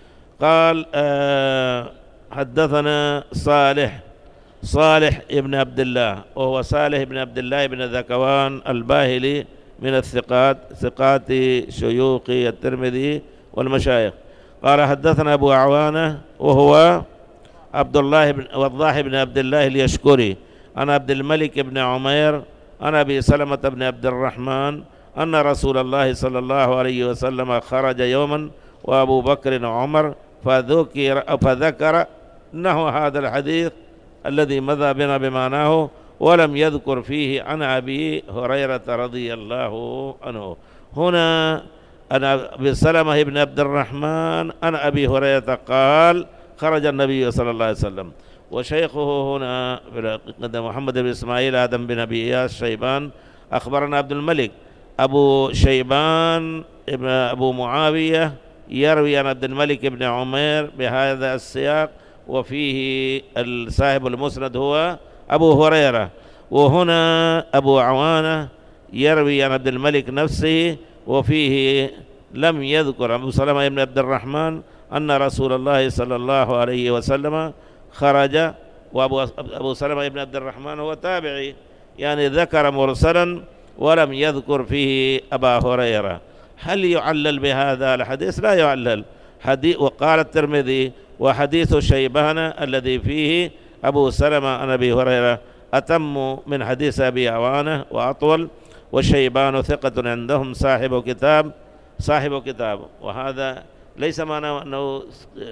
قال آه حدثنا صالح صالح ابن عبد الله، وهو صالح ابن عبد الله بن ذكوان الباهلي من الثقات، ثقات شيوخ الترمذي والمشايخ. قال حدثنا أبو عوانة وهو عبد الله بن وضاح بن عبد الله اليشكري عن عبد الملك بن عمير عن أبي سلمة بن عبد الرحمن أن رسول الله صلى الله عليه وسلم خرج يوما وأبو بكر وعمر فذكر فذكر نحو هذا الحديث الذي مضى بنا بمعناه، ولم يذكر فيه عن أبي هريرة رضي الله عنه. هنا أنا أبي سلمة بن عبد الرحمن عن أبي هريرة قال خرج النبي صلى الله عليه وسلم، وشيخه هنا محمد بن إسماعيل آدم بن أبي إياس شيبان أخبرنا عبد الملك أبو شيبان ابن أبو معاوية يروي عن عبد الملك بن عمير بهذا السياق، وفيه صاحب المسند هو أبو هريرة. وهنا أبو عوانة يروي عن عبد الملك نفسه، وفيه لم يذكر أبو سلمة بن عبد الرحمن أن رسول الله صلى الله عليه وسلم خرج، وأبو أبو سلمة بن عبد الرحمن هو تابعي، يعني ذكر مرسلا ولم يذكر فيه أبا هريرة. هل يعلل بهذا الحديث؟ لا يعلل. حديث وقال الترمذي وحديث شيبان الذي فيه أبو سلمة عن أبي هريرة أتم من حديث أبي عوانة وأطول، وشيبان ثقة عندهم صاحب كتاب صاحب كتاب وهذا ليس معناه أنه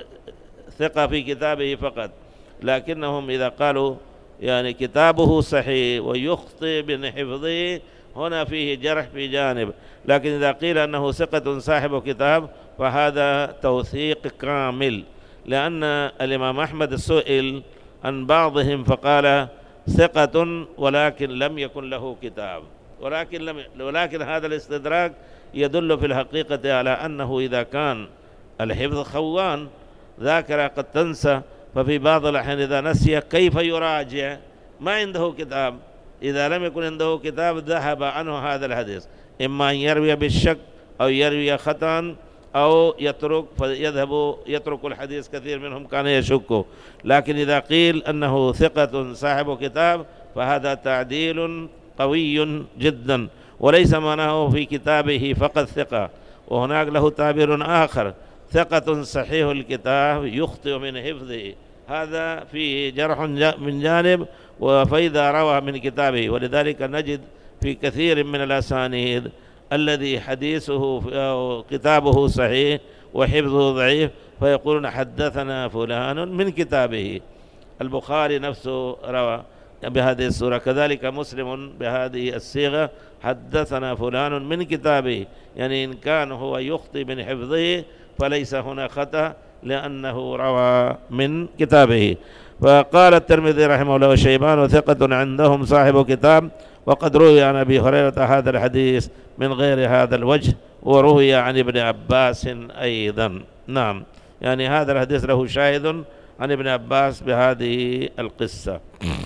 ثقة في كتابه فقط، لكنهم إذا قالوا يعني كتابه صحيح ويخطئ من حفظه هنا فيه جرح في جانب، لكن إذا قيل أنه ثقة صاحب كتاب فهذا توثيق كامل، لأن الإمام أحمد سئل عن بعضهم فقال ثقة ولكن لم يكن له كتاب، ولكن لم ولكن هذا الاستدراك يدل في الحقيقة على أنه إذا كان الحفظ خوان ذاكرة قد تنسى، ففي بعض الأحيان إذا نسي كيف يراجع؟ ما عنده كتاب. إذا لم يكن عنده كتاب ذهب عنه هذا الحديث، إما أن يروي بالشك أو يروي خطأ أو يترك فيذهب يترك الحديث. كثير منهم كان يشك، لكن إذا قيل أنه ثقة صاحب كتاب فهذا تعديل قوي جدا، وليس معناه في كتابه فقط ثقة، وهناك له تعبير آخر ثقة صحيح الكتاب يخطئ من حفظه، هذا فيه جرح من جانب، فإذا روى من كتابه. ولذلك نجد في كثير من الأسانيد الذي حديثه أو كتابه صحيح وحفظه ضعيف فيقولون حدثنا فلان من كتابه. البخاري نفسه روى بهذه الصورة، كذلك مسلم بهذه الصيغة حدثنا فلان من كتابه، يعني إن كان هو يخطئ من حفظه فليس هنا خطأ لأنه روى من كتابه. فقال الترمذي رحمه الله وشيبان ثقة عندهم صاحب كتاب، وقد روي عن أبي هريرة هذا الحديث من غير هذا الوجه، وروي عن ابن عباس أيضا. نعم، يعني هذا الحديث له شاهد عن ابن عباس بهذه القصة.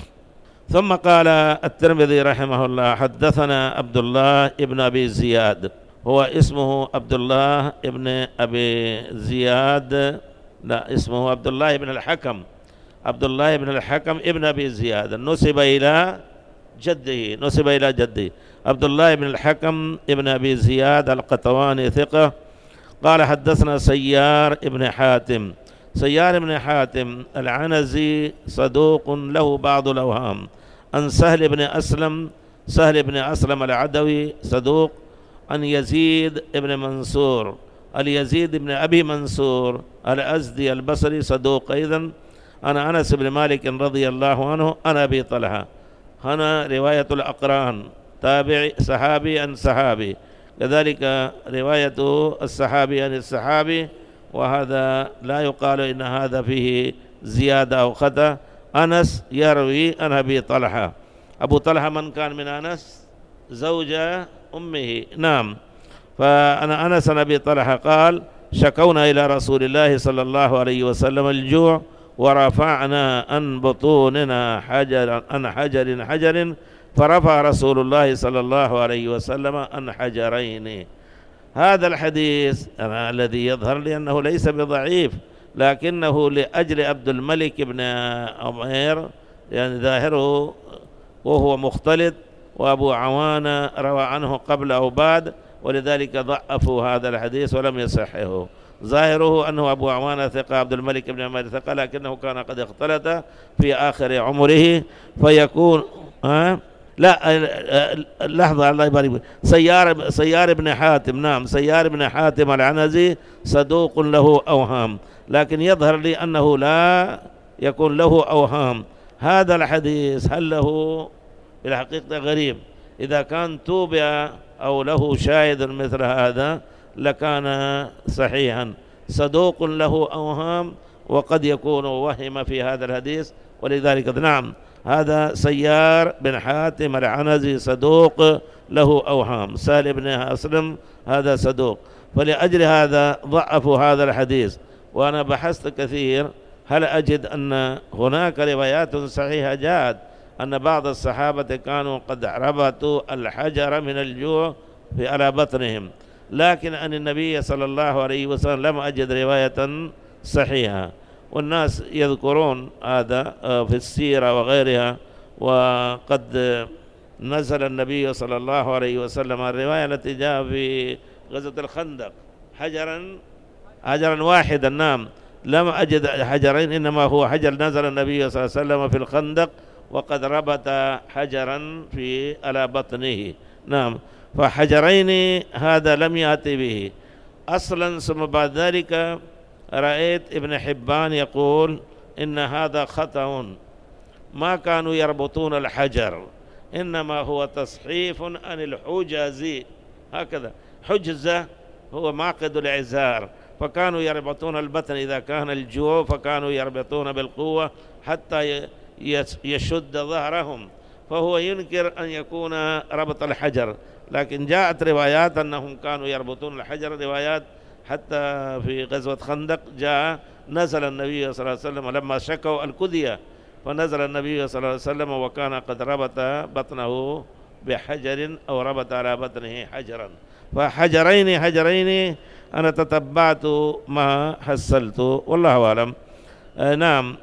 ثم قال الترمذي رحمه الله حدثنا عبد الله ابن أبي زياد، هو اسمه عبد الله ابن أبي زياد، لا اسمه عبد الله ابن الحكم عبد الله بن الحكم ابن أبي زياد نسب إلى جده نسب إلى جده عبد الله بن الحكم ابن أبي زياد القطواني ثقة. قال حدثنا سيار ابن حاتم سيار ابن حاتم العنزي صدوق له بعض الأوهام. عن سهل بن أسلم سهل بن أسلم العدوي صدوق. عن يزيد بن منصور اليزيد بن أبي منصور الأزدي البصري صدوق أيضا. أنا أنس بن مالك رضي الله عنه أنا أبي طلحة. هنا رواية الأقران تابع صحابي عن صحابي، كذلك رواية الصحابي عن الصحابي، وهذا لا يقال إن هذا فيه زيادة أو خطأ. أنس يروي عن أبي طلحة. أبو طلحة من كان من أنس؟ زوجة أمه. نعم. فأنا أنس عن أبي طلحة قال شكونا إلى رسول الله صلى الله عليه وسلم الجوع ورفعنا عن بطوننا حجر عن حجر حجر فرفع رسول الله صلى الله عليه وسلم عن حجرين. هذا الحديث الذي يظهر لي أنه ليس بضعيف، لكنه لأجل عبد الملك بن عمير يعني ظاهره وهو مختلط، وأبو عوانة روى عنه قبل أو بعد، ولذلك ضعفوا هذا الحديث ولم يصحه. ظاهره أنه أبو عوانة ثقة، عبد الملك بن عمير ثقة، لكنه كان قد اختلط في آخر عمره فيكون ها لا لحظة الله يبارك. سيار سيار بن حاتم نعم سيار بن حاتم العنزي صدوق له أوهام، لكن يظهر لي أنه لا يكون له أوهام. هذا الحديث هل له بالحقيقة غريب؟ إذا كان توبع أو له شاهد مثل هذا لكان صحيحا. صدوق له أوهام وقد يكون وهم في هذا الحديث، ولذلك نعم هذا سيار بن حاتم العنزي صدوق له أوهام. سهل بن أسلم هذا صدوق، فلأجل هذا ضعفوا هذا الحديث. وأنا بحثت كثير هل أجد أن هناك روايات صحيحة جاءت أن بعض الصحابة كانوا قد ربطوا الحجر من الجوع في على بطنهم، لكن أن النبي صلى الله عليه وسلم لم أجد رواية صحيحة. والناس يذكرون هذا في السيرة وغيرها، وقد نزل النبي صلى الله عليه وسلم الرواية التي جاء في غزوة الخندق حجرا حجرا واحدا. نعم لم أجد حجرين، إنما هو حجر نزل النبي صلى الله عليه وسلم في الخندق وقد ربط حجرا في على بطنه. نعم فحجرين هذا لم يأتي به أصلا. ثم بعد ذلك رأيت ابن حبان يقول إن هذا خطأ، ما كانوا يربطون الحجر، إنما هو تصحيف عن الحجز، هكذا حجزة هو معقد العزار، فكانوا يربطون البطن إذا كان الجوع، فكانوا يربطون بالقوة حتى يشد ظهرهم، فهو ينكر أن يكون ربط الحجر. لكن جاءت روايات أنهم كانوا يربطون الحجر، روايات حتى في غزوة خندق جاء نزل النبي صلى الله عليه وسلم لما شكوا الكدية، فنزل النبي صلى الله عليه وسلم وكان قد ربط بطنه بحجر أو ربط على بطنه حجرا. فحجرين حجرين أنا تتبعت ما حصلت والله أعلم. آه نعم.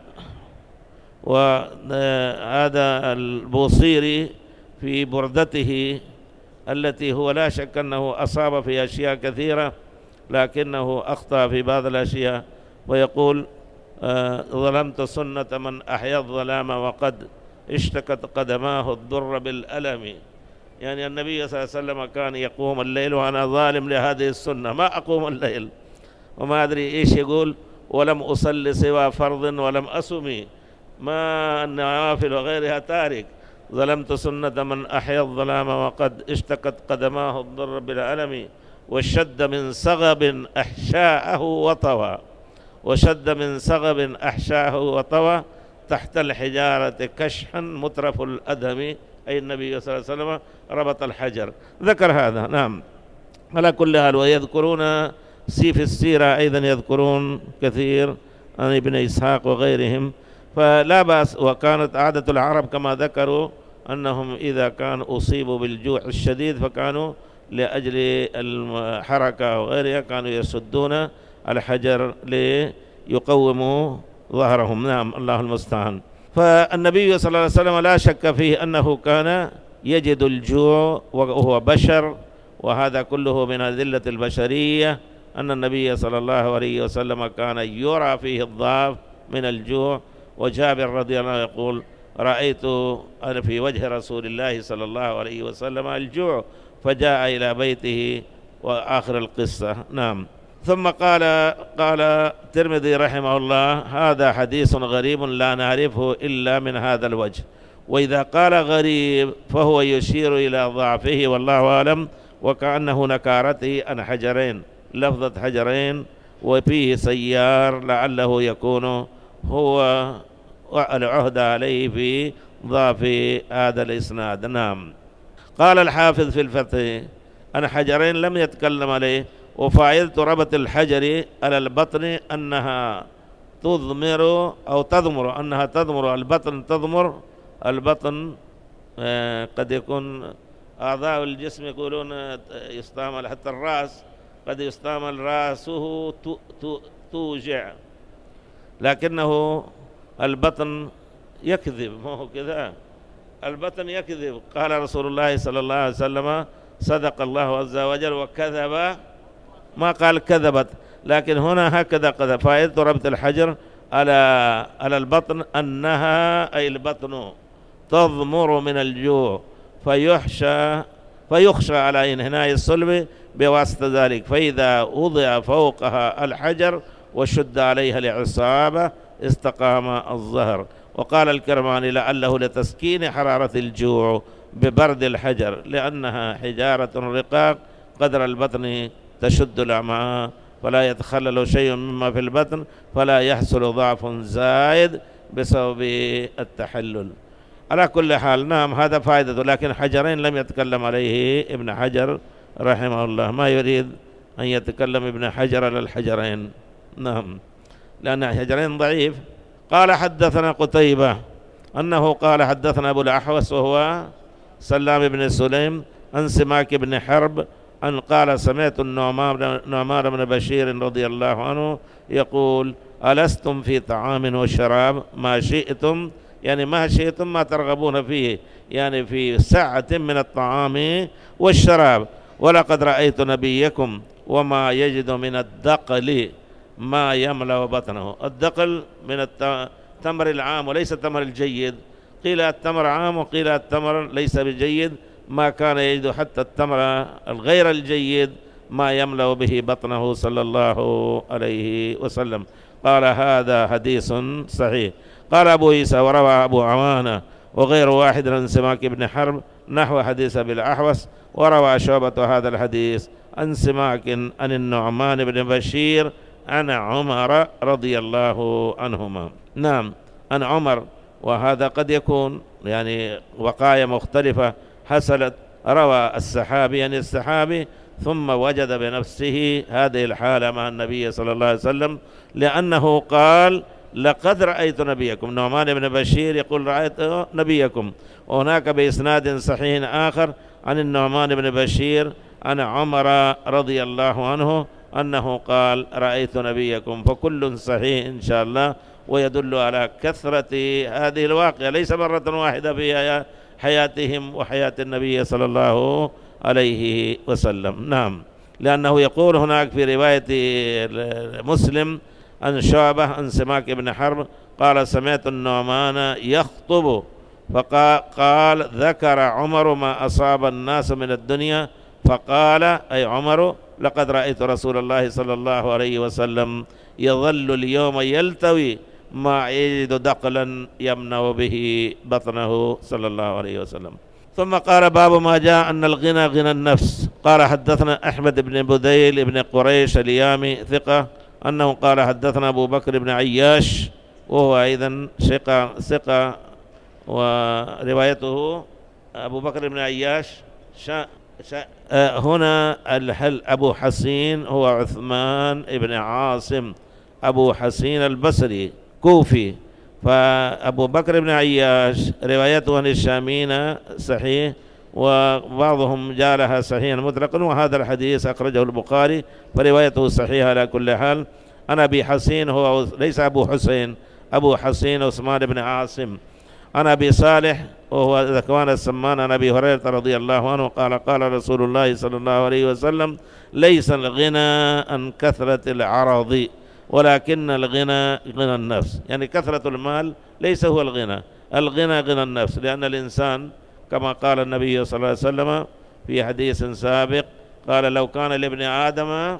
وهذا البوصيري في بردته التي هو لا شك أنه أصاب في أشياء كثيرة لكنه أخطأ في بعض الأشياء، ويقول آه ظلمت سنة من أحيا الظلام وقد اشتكت قدماه الضر بالألم. يعني النبي صلى الله عليه وسلم كان يقوم الليل وأنا ظالم لهذه السنة، ما أقوم الليل وما أدري إيش يقول، ولم أصلي سوى فرض ولم أصمي، ما النوافل وغيرها تارك. ظلمت سنة من أحيا الظلام وقد اشتكت قدماه الضر بالألم، وشد من صغب أحشاءه وطوى وشد من صغب أحشاءه وطوى تحت الحجارة كشحا مترف الأدم، أي النبي صلى الله عليه وسلم ربط الحجر. ذكر هذا. نعم على كل حال. ويذكرون في السيرة أيضا يذكرون كثير عن ابن إسحاق وغيرهم، فلا بأس. وكانت عادة العرب كما ذكروا أنهم إذا كان أصيبوا بالجوع الشديد فكانوا لأجل الحركة وغيرها كانوا يسدون الحجر ليقوموا ظهرهم. نعم، الله المستعان. فالنبي صلى الله عليه وسلم لا شك فيه أنه كان يجد الجوع وهو بشر، وهذا كله من أدلة البشرية، أن النبي صلى الله عليه وسلم كان يرى فيه الضعف من الجوع. وجابر رضي الله عنه يقول: رأيت أنا في وجه رسول الله صلى الله عليه وسلم الجوع، فجاء إلى بيته، وآخر القصة. نعم. ثم قال قال الترمذي رحمه الله: هذا حديث غريب لا نعرفه إلا من هذا الوجه. وإذا قال غريب فهو يشير إلى ضعفه والله أعلم، وكأنه نكارته عن حجرين، لفظة حجرين وفيه سيار، لعله يكون هو العهد عليه في ضعف هذا الإسناد. نعم. قال الحافظ في الفتح: أن حجرين لم يتكلم عليه، وفائدة ربط الحجر على البطن أنها تضمر أو تضمر، أنها تضمر البطن، تضمر البطن. آه قد يكون أعضاء الجسم يقولون يستعمل حتى الرأس، قد يستعمل رأسه توجع، لكنه البطن يكذب، ما هو كذا، البطن يكذب. قال رسول الله صلى الله عليه وسلم: صدق الله عز وجل وكذب، ما قال كذبت، لكن هنا هكذا قد فائدة ربط الحجر على على البطن أنها أي البطن تضمر من الجوع، فيحشى فيخشى على انحناء الصلب بواسطة ذلك، فإذا وضع فوقها الحجر وشد عليها العصابة استقام الظهر. وقال الكرماني: لعله لتسكين حرارة الجوع ببرد الحجر، لأنها حجارة رقاق قدر البطن تشد الأمعاء، فلا يتخلل شيء مما في البطن، فلا يحصل ضعف زائد بسبب التحلل. على كل حال، نعم، هذا فائدته، لكن حجرين لم يتكلم عليه ابن حجر رحمه الله، ما يريد أن يتكلم ابن حجر على الحجرين. نعم، لأن حجرين ضعيف. قال: حدثنا قتيبة أنه قال: حدثنا أبو الأحوص وهو سلام بن سليم عن سماك بن حرب أن قال: سمعت النعمان بن بشير رضي الله عنه يقول: ألستم في طعام وشراب ما شئتم، يعني ما شئتم ما ترغبون فيه، يعني في سعة من الطعام والشراب، ولقد رأيت نبيكم وما يجد من الدقل ما يملأ بطنه. الدقل من التمر العام وليس التمر الجيد، قيل التمر عام وقيل التمر ليس بجيد، ما كان يجد حتى التمر الغير الجيد ما يملأ به بطنه صلى الله عليه وسلم. قال: هذا حديث صحيح. قال أبو عيسى: وروى أبو عوانة وغير واحد عن سماك بن حرب نحو حديث أبي الأحوص، وروى شعبة هذا الحديث عن سماك عن النعمان بن بشير عن عمر رضي الله عنهما. نعم، عن عمر، وهذا قد يكون يعني وقاية مختلفة حصلت، روى السحابي يعني السحابي ثم وجد بنفسه هذه الحالة مع النبي صلى الله عليه وسلم، لأنه قال: لقد رأيت نبيكم. نعمان بن بشير يقول: رأيت نبيكم. وهناك بإسناد صحيح آخر عن النعمان بن بشير عن عمر رضي الله عنه أنه قال: رأيت نبيكم. فكل صحيح إن شاء الله، ويدل على كثرة هذه الواقعة، ليس مرة واحدة في حياتهم وحياة النبي صلى الله عليه وسلم. نعم، لأنه يقول هناك في رواية مسلم عن شعبة عن سماك بن حرب قال: سمعت النعمان يخطب فقال: ذكر عمر ما أصاب الناس من الدنيا، فقال أي عمر: لقد رأيت رسول الله صلى الله عليه وسلم يظل اليوم يلتوي ما يجد دقلا يمنع به بطنه صلى الله عليه وسلم. ثم قال: باب ما جاء أن الغنى غنى النفس. قال: حدثنا أحمد بن بديل بن قريش اليامي ثقة أنه قال: حدثنا أبو بكر بن عياش وهو أيضا ثقة ثقة وروايته أبو بكر بن عياش شا شا هنا الحل أبو حسين هو عثمان بن عاصم أبو حسين البصري كوفي، فأبو بكر بن عياش روايته عن الشامين صحيح، وبعضهم جعلها صحيحا مطلقا، وهذا الحديث أخرجه البخاري فروايته صحيحة على كل حال. أنا أبي حسين هو ليس أبو حسين، أبو حصين عثمان بن عاصم. عن أبي صالح وهو ذكوان السمان عن أبي هريرة رضي الله عنه قال قال رسول الله صلى الله عليه وسلم: ليس الغنى عن كثرة العرض ولكن الغنى غنى النفس. يعني كثرة المال ليس هو الغنى، الغنى غنى النفس، لأن الإنسان كما قال النبي صلى الله عليه وسلم في حديث سابق قال: لو كان لابن آدم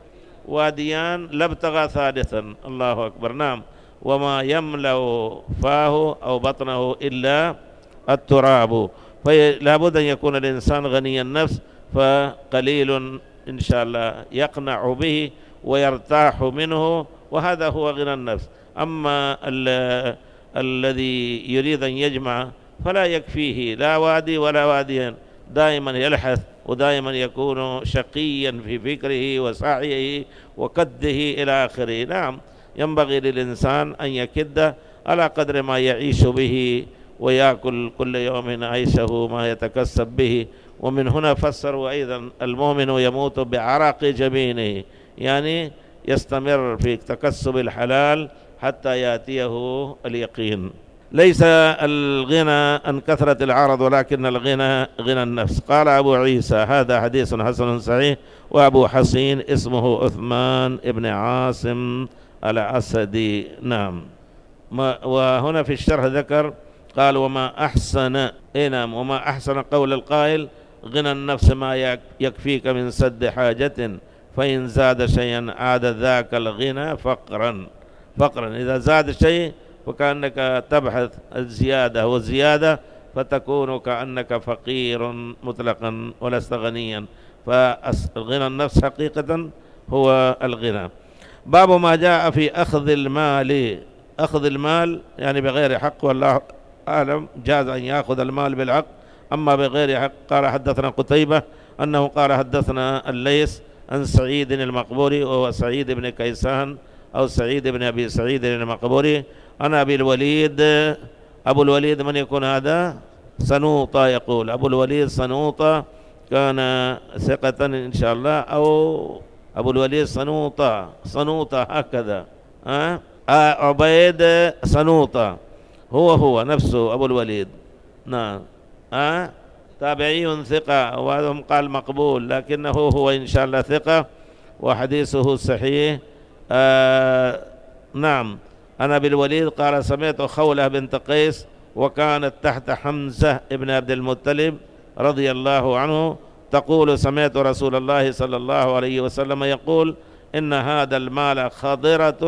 واديان لابتغى ثالثا. الله أكبر. نعم. وما يملأ فاه أو بطنه إلا التراب. فلا بد أن يكون الإنسان غني النفس، فقليل إن شاء الله يقنع به ويرتاح منه، وهذا هو غنى النفس. أما ال الذي يريد أن يجمع فلا يكفيه لا وادي ولا واديان، دائما يلحث ودائما يكون شقيا في فكره وسعيه وكده إلى آخره. نعم، ينبغي للإنسان أن يكد على قدر ما يعيش به ويأكل كل يوم عيشه ما يتكسب به. ومن هنا فسروا أيضا: المؤمن يموت بعرق جبينه، يعني يستمر في تكسب الحلال حتى يأتيه اليقين. ليس الغنى عن كثرة العرض ولكن الغنى غنى النفس. قال أبو عيسى: هذا حديث حسن صحيح. وأبو حصين اسمه عثمان بن عاصم الأسدي. نعم. وهنا في الشرح ذكر قال: وما أحسن نعم وما أحسن قول القائل: غنى النفس ما يكفيك من سد حاجة، فإن زاد شيئا عاد ذاك الغنى فقرا. فقرا إذا زاد شيء فكأنك تبحث الزيادة، والزيادة فتكون كأنك فقير مطلقا ولست غنيا. فالغنى النفس حقيقة هو الغنى. باب ما جاء في أخذ المال. أخذ المال يعني بغير حق، والله أعلم جاز أن يأخذ المال بالحق، أما بغير حق. قال: حدثنا قتيبة أنه قال: حدثنا الليث عن سعيد المقبوري، وهو سعيد بن كيسان أو سعيد بن أبي سعيد المقبوري، أنا أبي الوليد. أبو الوليد من يكون هذا؟ سنوطة. يقول أبو الوليد سنوطة كان ثقة إن شاء الله، أو أبو الوليد سنوطة سنوطة هكذا. أه؟ عبيد سنوطة هو هو نفسه أبو الوليد. نعم. أه؟ تابعي ثقة، وهذا قال مقبول، لكنه هو إن شاء الله ثقة وحديثه صحيح. آه نعم. أنا بالوليد قال: سمعت خولة بنت قيس وكانت تحت حمزة ابن عبد المطلب رضي الله عنه تقول: سمعت رسول الله صلى الله عليه وسلم يقول: إن هذا المال خضرة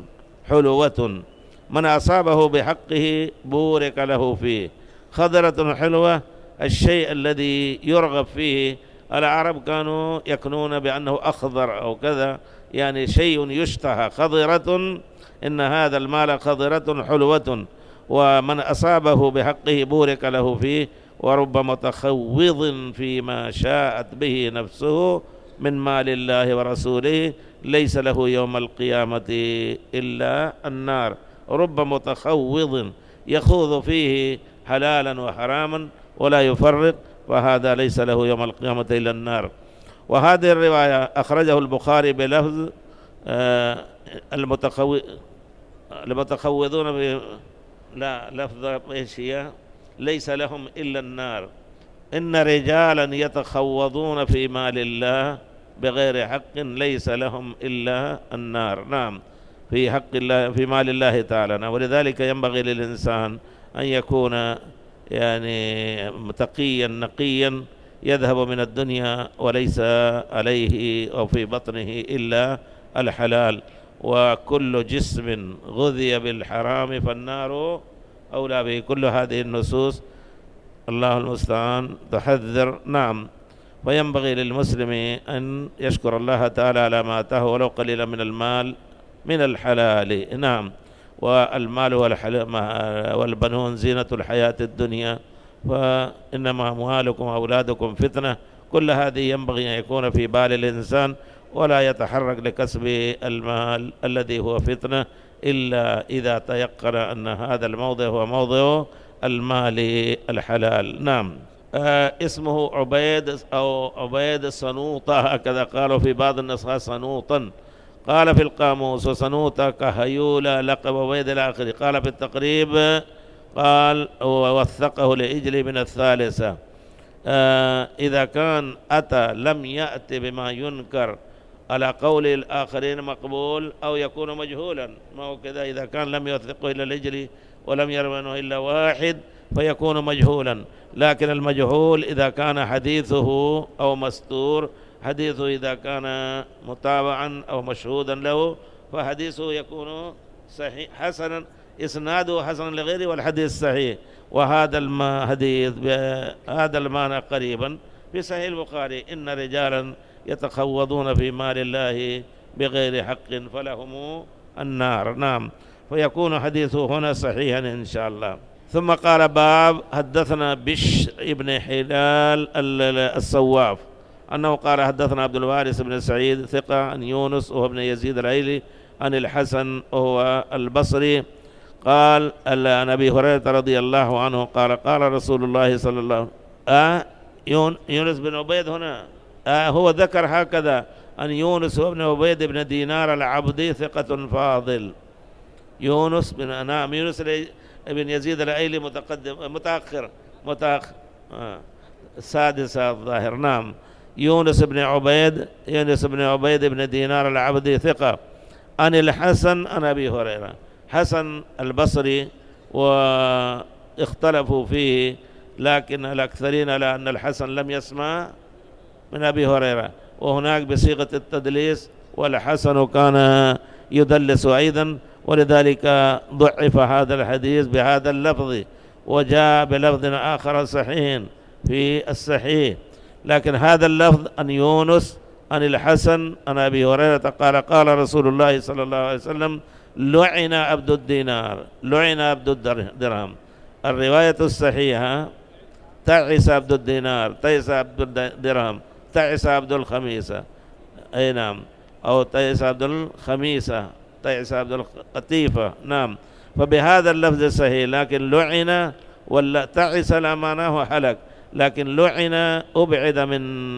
حلوة، من أصابه بحقه بورك له فيه. خضرة حلوة، الشيء الذي يرغب فيه. العرب كانوا يكنون بأنه أخضر أو كذا، يعني شيء يشتهى. خضرة، إن هذا المال خضرة حلوة، ومن أصابه بحقه بورك له فيه. ورب متخوض فيما شاءت به نفسه من مال الله ورسوله ليس له يوم القيامة إلا النار. رب متخوض يخوض فيه حلالا وحراما ولا يفرق، فهذا ليس له يوم القيامة إلا النار. وهذه الرواية أخرجه البخاري بلفظ آه المتخو... المتخوضون ب... لا لفظ إيش هي؟ ليس لهم إلا النار. إن رجالا يتخوضون في مال الله بغير حق ليس لهم إلا النار. نعم، في حق الله، في مال الله تعالى. ولذلك ينبغي للإنسان أن يكون يعني متقيا نقيا، يذهب من الدنيا وليس عليه أو في بطنه إلا الحلال. وكل جسم غذي بالحرام فالنار أولى به. كل هذه النصوص الله المستعان تحذر. نعم. وينبغي للمسلم أن يشكر الله تعالى على ما آتاه ولو قليلا من المال من الحلال. نعم. والمال والبنون زينة الحياة الدنيا، فإنما أموالكم وأولادكم فتنة. كل هذه ينبغي أن يكون في بال الإنسان، ولا يتحرك لكسب المال الذي هو فتنة إلا إذا تيقن أن هذا الموضع هو موضع المال الحلال. نعم. آه اسمه عبيد أو عبيد صنوطة، هكذا قالوا في بعض النسخ صنوطا. قال في القاموس وسنوطة كهيولة لقب عبيد الآخر. قال في التقريب قال ووثقه لإجلي من الثالثة. آه إذا كان أتى لم يأتي بما ينكر على قول الآخرين مقبول أو يكون مجهولا، ما هو كذا، إذا كان لم يوثقه إلا الإجلي ولم يروي عنه إلا واحد فيكون مجهولا. لكن المجهول إذا كان حديثه أو مستور، حديثه إذا كان متابعا أو مشهودا له فحديثه يكون صحيح حسنا، إسناده حسن لغيره والحديث صحيح. وهذا الحديث بهذا المعنى قريبا في صحيح البخاري: إن رجالا يتخوضون في مال الله بغير حق فلهم النار. نعم، فيكون حديثه هنا صحيحا إن شاء الله. ثم قال باب حدثنا بشر ابن حلال الصواف أنه قال حدثنا عبد الوارث بن سعيد ثقة عن يونس وهو ابن يزيد العيلي عن الحسن وهو البصري قال عن أبي هريرة رضي الله عنه قال قال رسول الله صلى الله عليه وسلم آه يونس بن عبيد هنا آه هو ذكر هكذا أن يونس وابن عبيد بن دينار العبدي ثقة فاضل. يونس بن نعم يونس بن يزيد العيلي متقدم متأخر متأخر آه السادسة الظاهر. نعم، يونس بن عبيد يونس بن عبيد بن دينار العبدي ثقة عن الحسن عن أبي هريرة. حسن البصري واختلفوا فيه، لكن الأكثرين على أن الحسن لم يسمع من أبي هريرة، وهناك بصيغة التدليس، والحسن كان يدلس أيضا، ولذلك ضعف هذا الحديث بهذا اللفظ، وجاء بلفظ آخر صحيح في الصحيح. لكن هذا اللفظ أن يونس عن الحسن عن أبي هريرة قال قال رسول الله صلى الله عليه وسلم لعن عبد الدينار لعن عبد الدرهم. الرواية الصحيحة تعس عبد الدينار تعس عبد الدرهم تعس عبد الخميسة، أي نعم، أو تعس عبد الخميسة تعس عبد القطيفة. نعم، فبهذا اللفظ صحيح، لكن لعن ولا تعس لا معناه حلق، لكن لعن أبعد من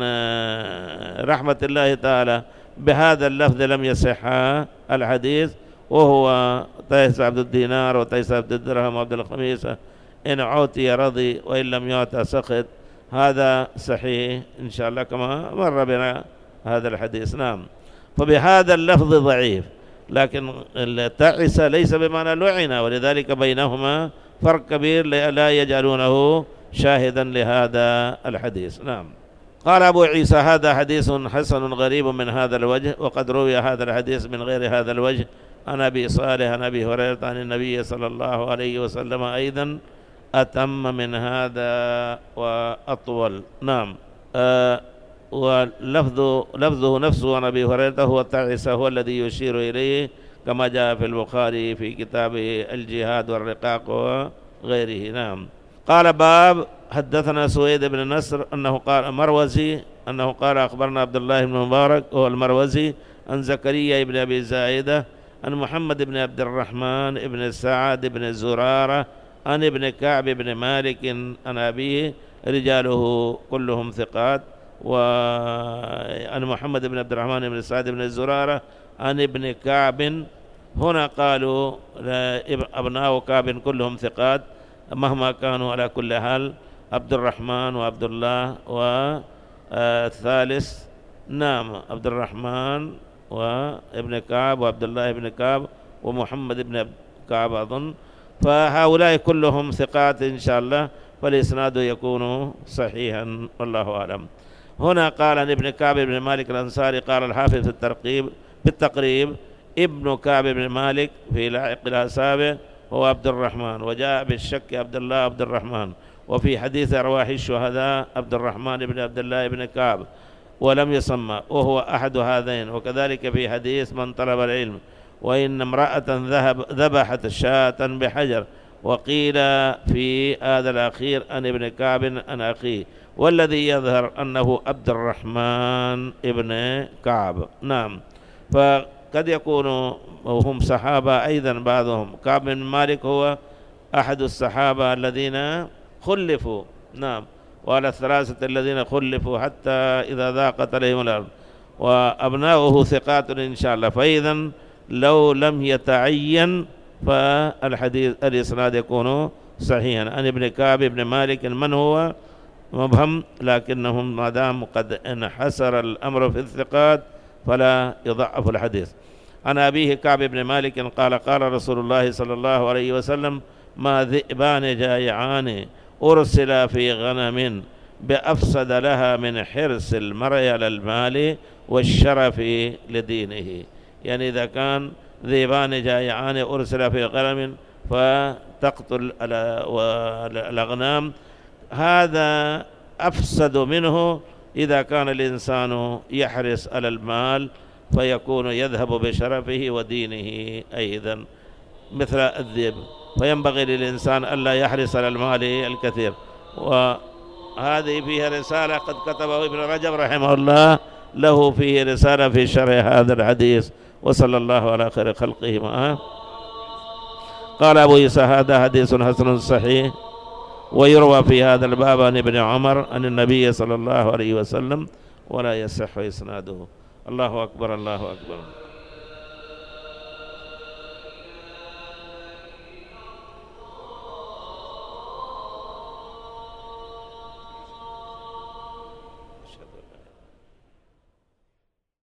رحمة الله تعالى. بهذا اللفظ لم يصح الحديث، وهو تعس عبد الدينار وتعس عبد الدرهم وعبد الخميسة، إن عوتي رضي وإن لم يعطى سخط. هذا صحيح إن شاء الله كما مر بنا هذا الحديث. نعم، فبهذا اللفظ ضعيف، لكن التعس ليس بمعنى لعن، ولذلك بينهما فرق كبير لا يجعلونه شاهدا لهذا الحديث. نعم. قال أبو عيسى هذا حديث حسن غريب من هذا الوجه، وقد روي هذا الحديث من غير هذا الوجه عن أبي صالح عن أبي هريرة عن النبي صلى الله عليه وسلم أيضا أتم من هذا وأطول. نعم. آه ولفظه لفظه نفسه عن أبي هريرة هو التعس، هو الذي يشير إليه كما جاء في البخاري في كتابه الجهاد والرقاق وغيره. نعم. قال باب حدثنا سويد بن نصر أنه قال مروزي أنه قال أخبرنا عبد الله بن مبارك هو المروزي عن زكريا بن أبي زائدة عن محمد بن عبد الرحمن بن سعد بن زرارة عن ابن كعب بن مالك عن أبيه رجاله كلهم ثقات، وعن محمد بن عبد الرحمن بن سعد بن زرارة عن ابن كعب. هنا قالوا أبناء كعب كلهم ثقات مهما كانوا، على كل حال عبد الرحمن وعبد الله والثالث نعم عبد الرحمن وابن كعب وعبد الله بن كعب ومحمد بن كعب أظن، فهؤلاء كلهم ثقات إن شاء الله، فالإسناد يكون صحيحا والله أعلم. هنا قال عن ابن كعب بن مالك الأنصاري قال الحافظ في الترقيب بالتقريب ابن كعب بن مالك في لاحق الأصابع هو عبد الرحمن، وجاء بالشك عبد الله عبد الرحمن، وفي حديث أرواح الشهداء عبد الرحمن بن عبد الله بن كعب ولم يسمى، وهو أحد هذين. وكذلك في حديث من طلب العلم وإن امرأة ذهب ذبحت شاة بحجر، وقيل في هذا الأخير أن ابن كعب أن أخيه، والذي يظهر أنه عبد الرحمن ابن كعب. نعم، فقد يكونوا وهم صحابة أيضا بعضهم. كعب بن مالك هو أحد الصحابة الذين خلفوا، نعم، وعلى الثلاثة الذين خلفوا حتى إذا ضاقت عليهم الأرض. وأبناؤه ثقات إن شاء الله. فإذا لو لم يتعين فالحديث الإسناد يكون صحيحا. عن ابن كعب بن مالك من هو مبهم، لكنهم ما دام قد انحسر الأمر في الثقات فلا يضعف الحديث. عن أبيه كعب بن مالك قال قال رسول الله صلى الله عليه وسلم: ما ذئبان جائعان أرسل في غنم بأفسد لها من حرص المرء على المال والشرف لدينه. يعني إذا كان ذئبان جائعان أرسل في غنم فتقتل الأغنام، هذا أفسد منه إذا كان الإنسان يحرص على المال فيكون يذهب بشرفه ودينه أيضا مثل الذئب. فينبغي للإنسان ألا يحرص على المال الكثير. وهذه فيها رسالة قد كتبه ابن رجب رحمه الله، له فيه رسالة في شرح هذا الحديث. وصلى الله على خير خلقه معه. قال أبو عيسى: هذا حديث حسن صحيح. ويروى في هذا الباب عن ابن عمر عن النبي صلى الله عليه وسلم ولا يصح إسناده. الله أكبر الله أكبر.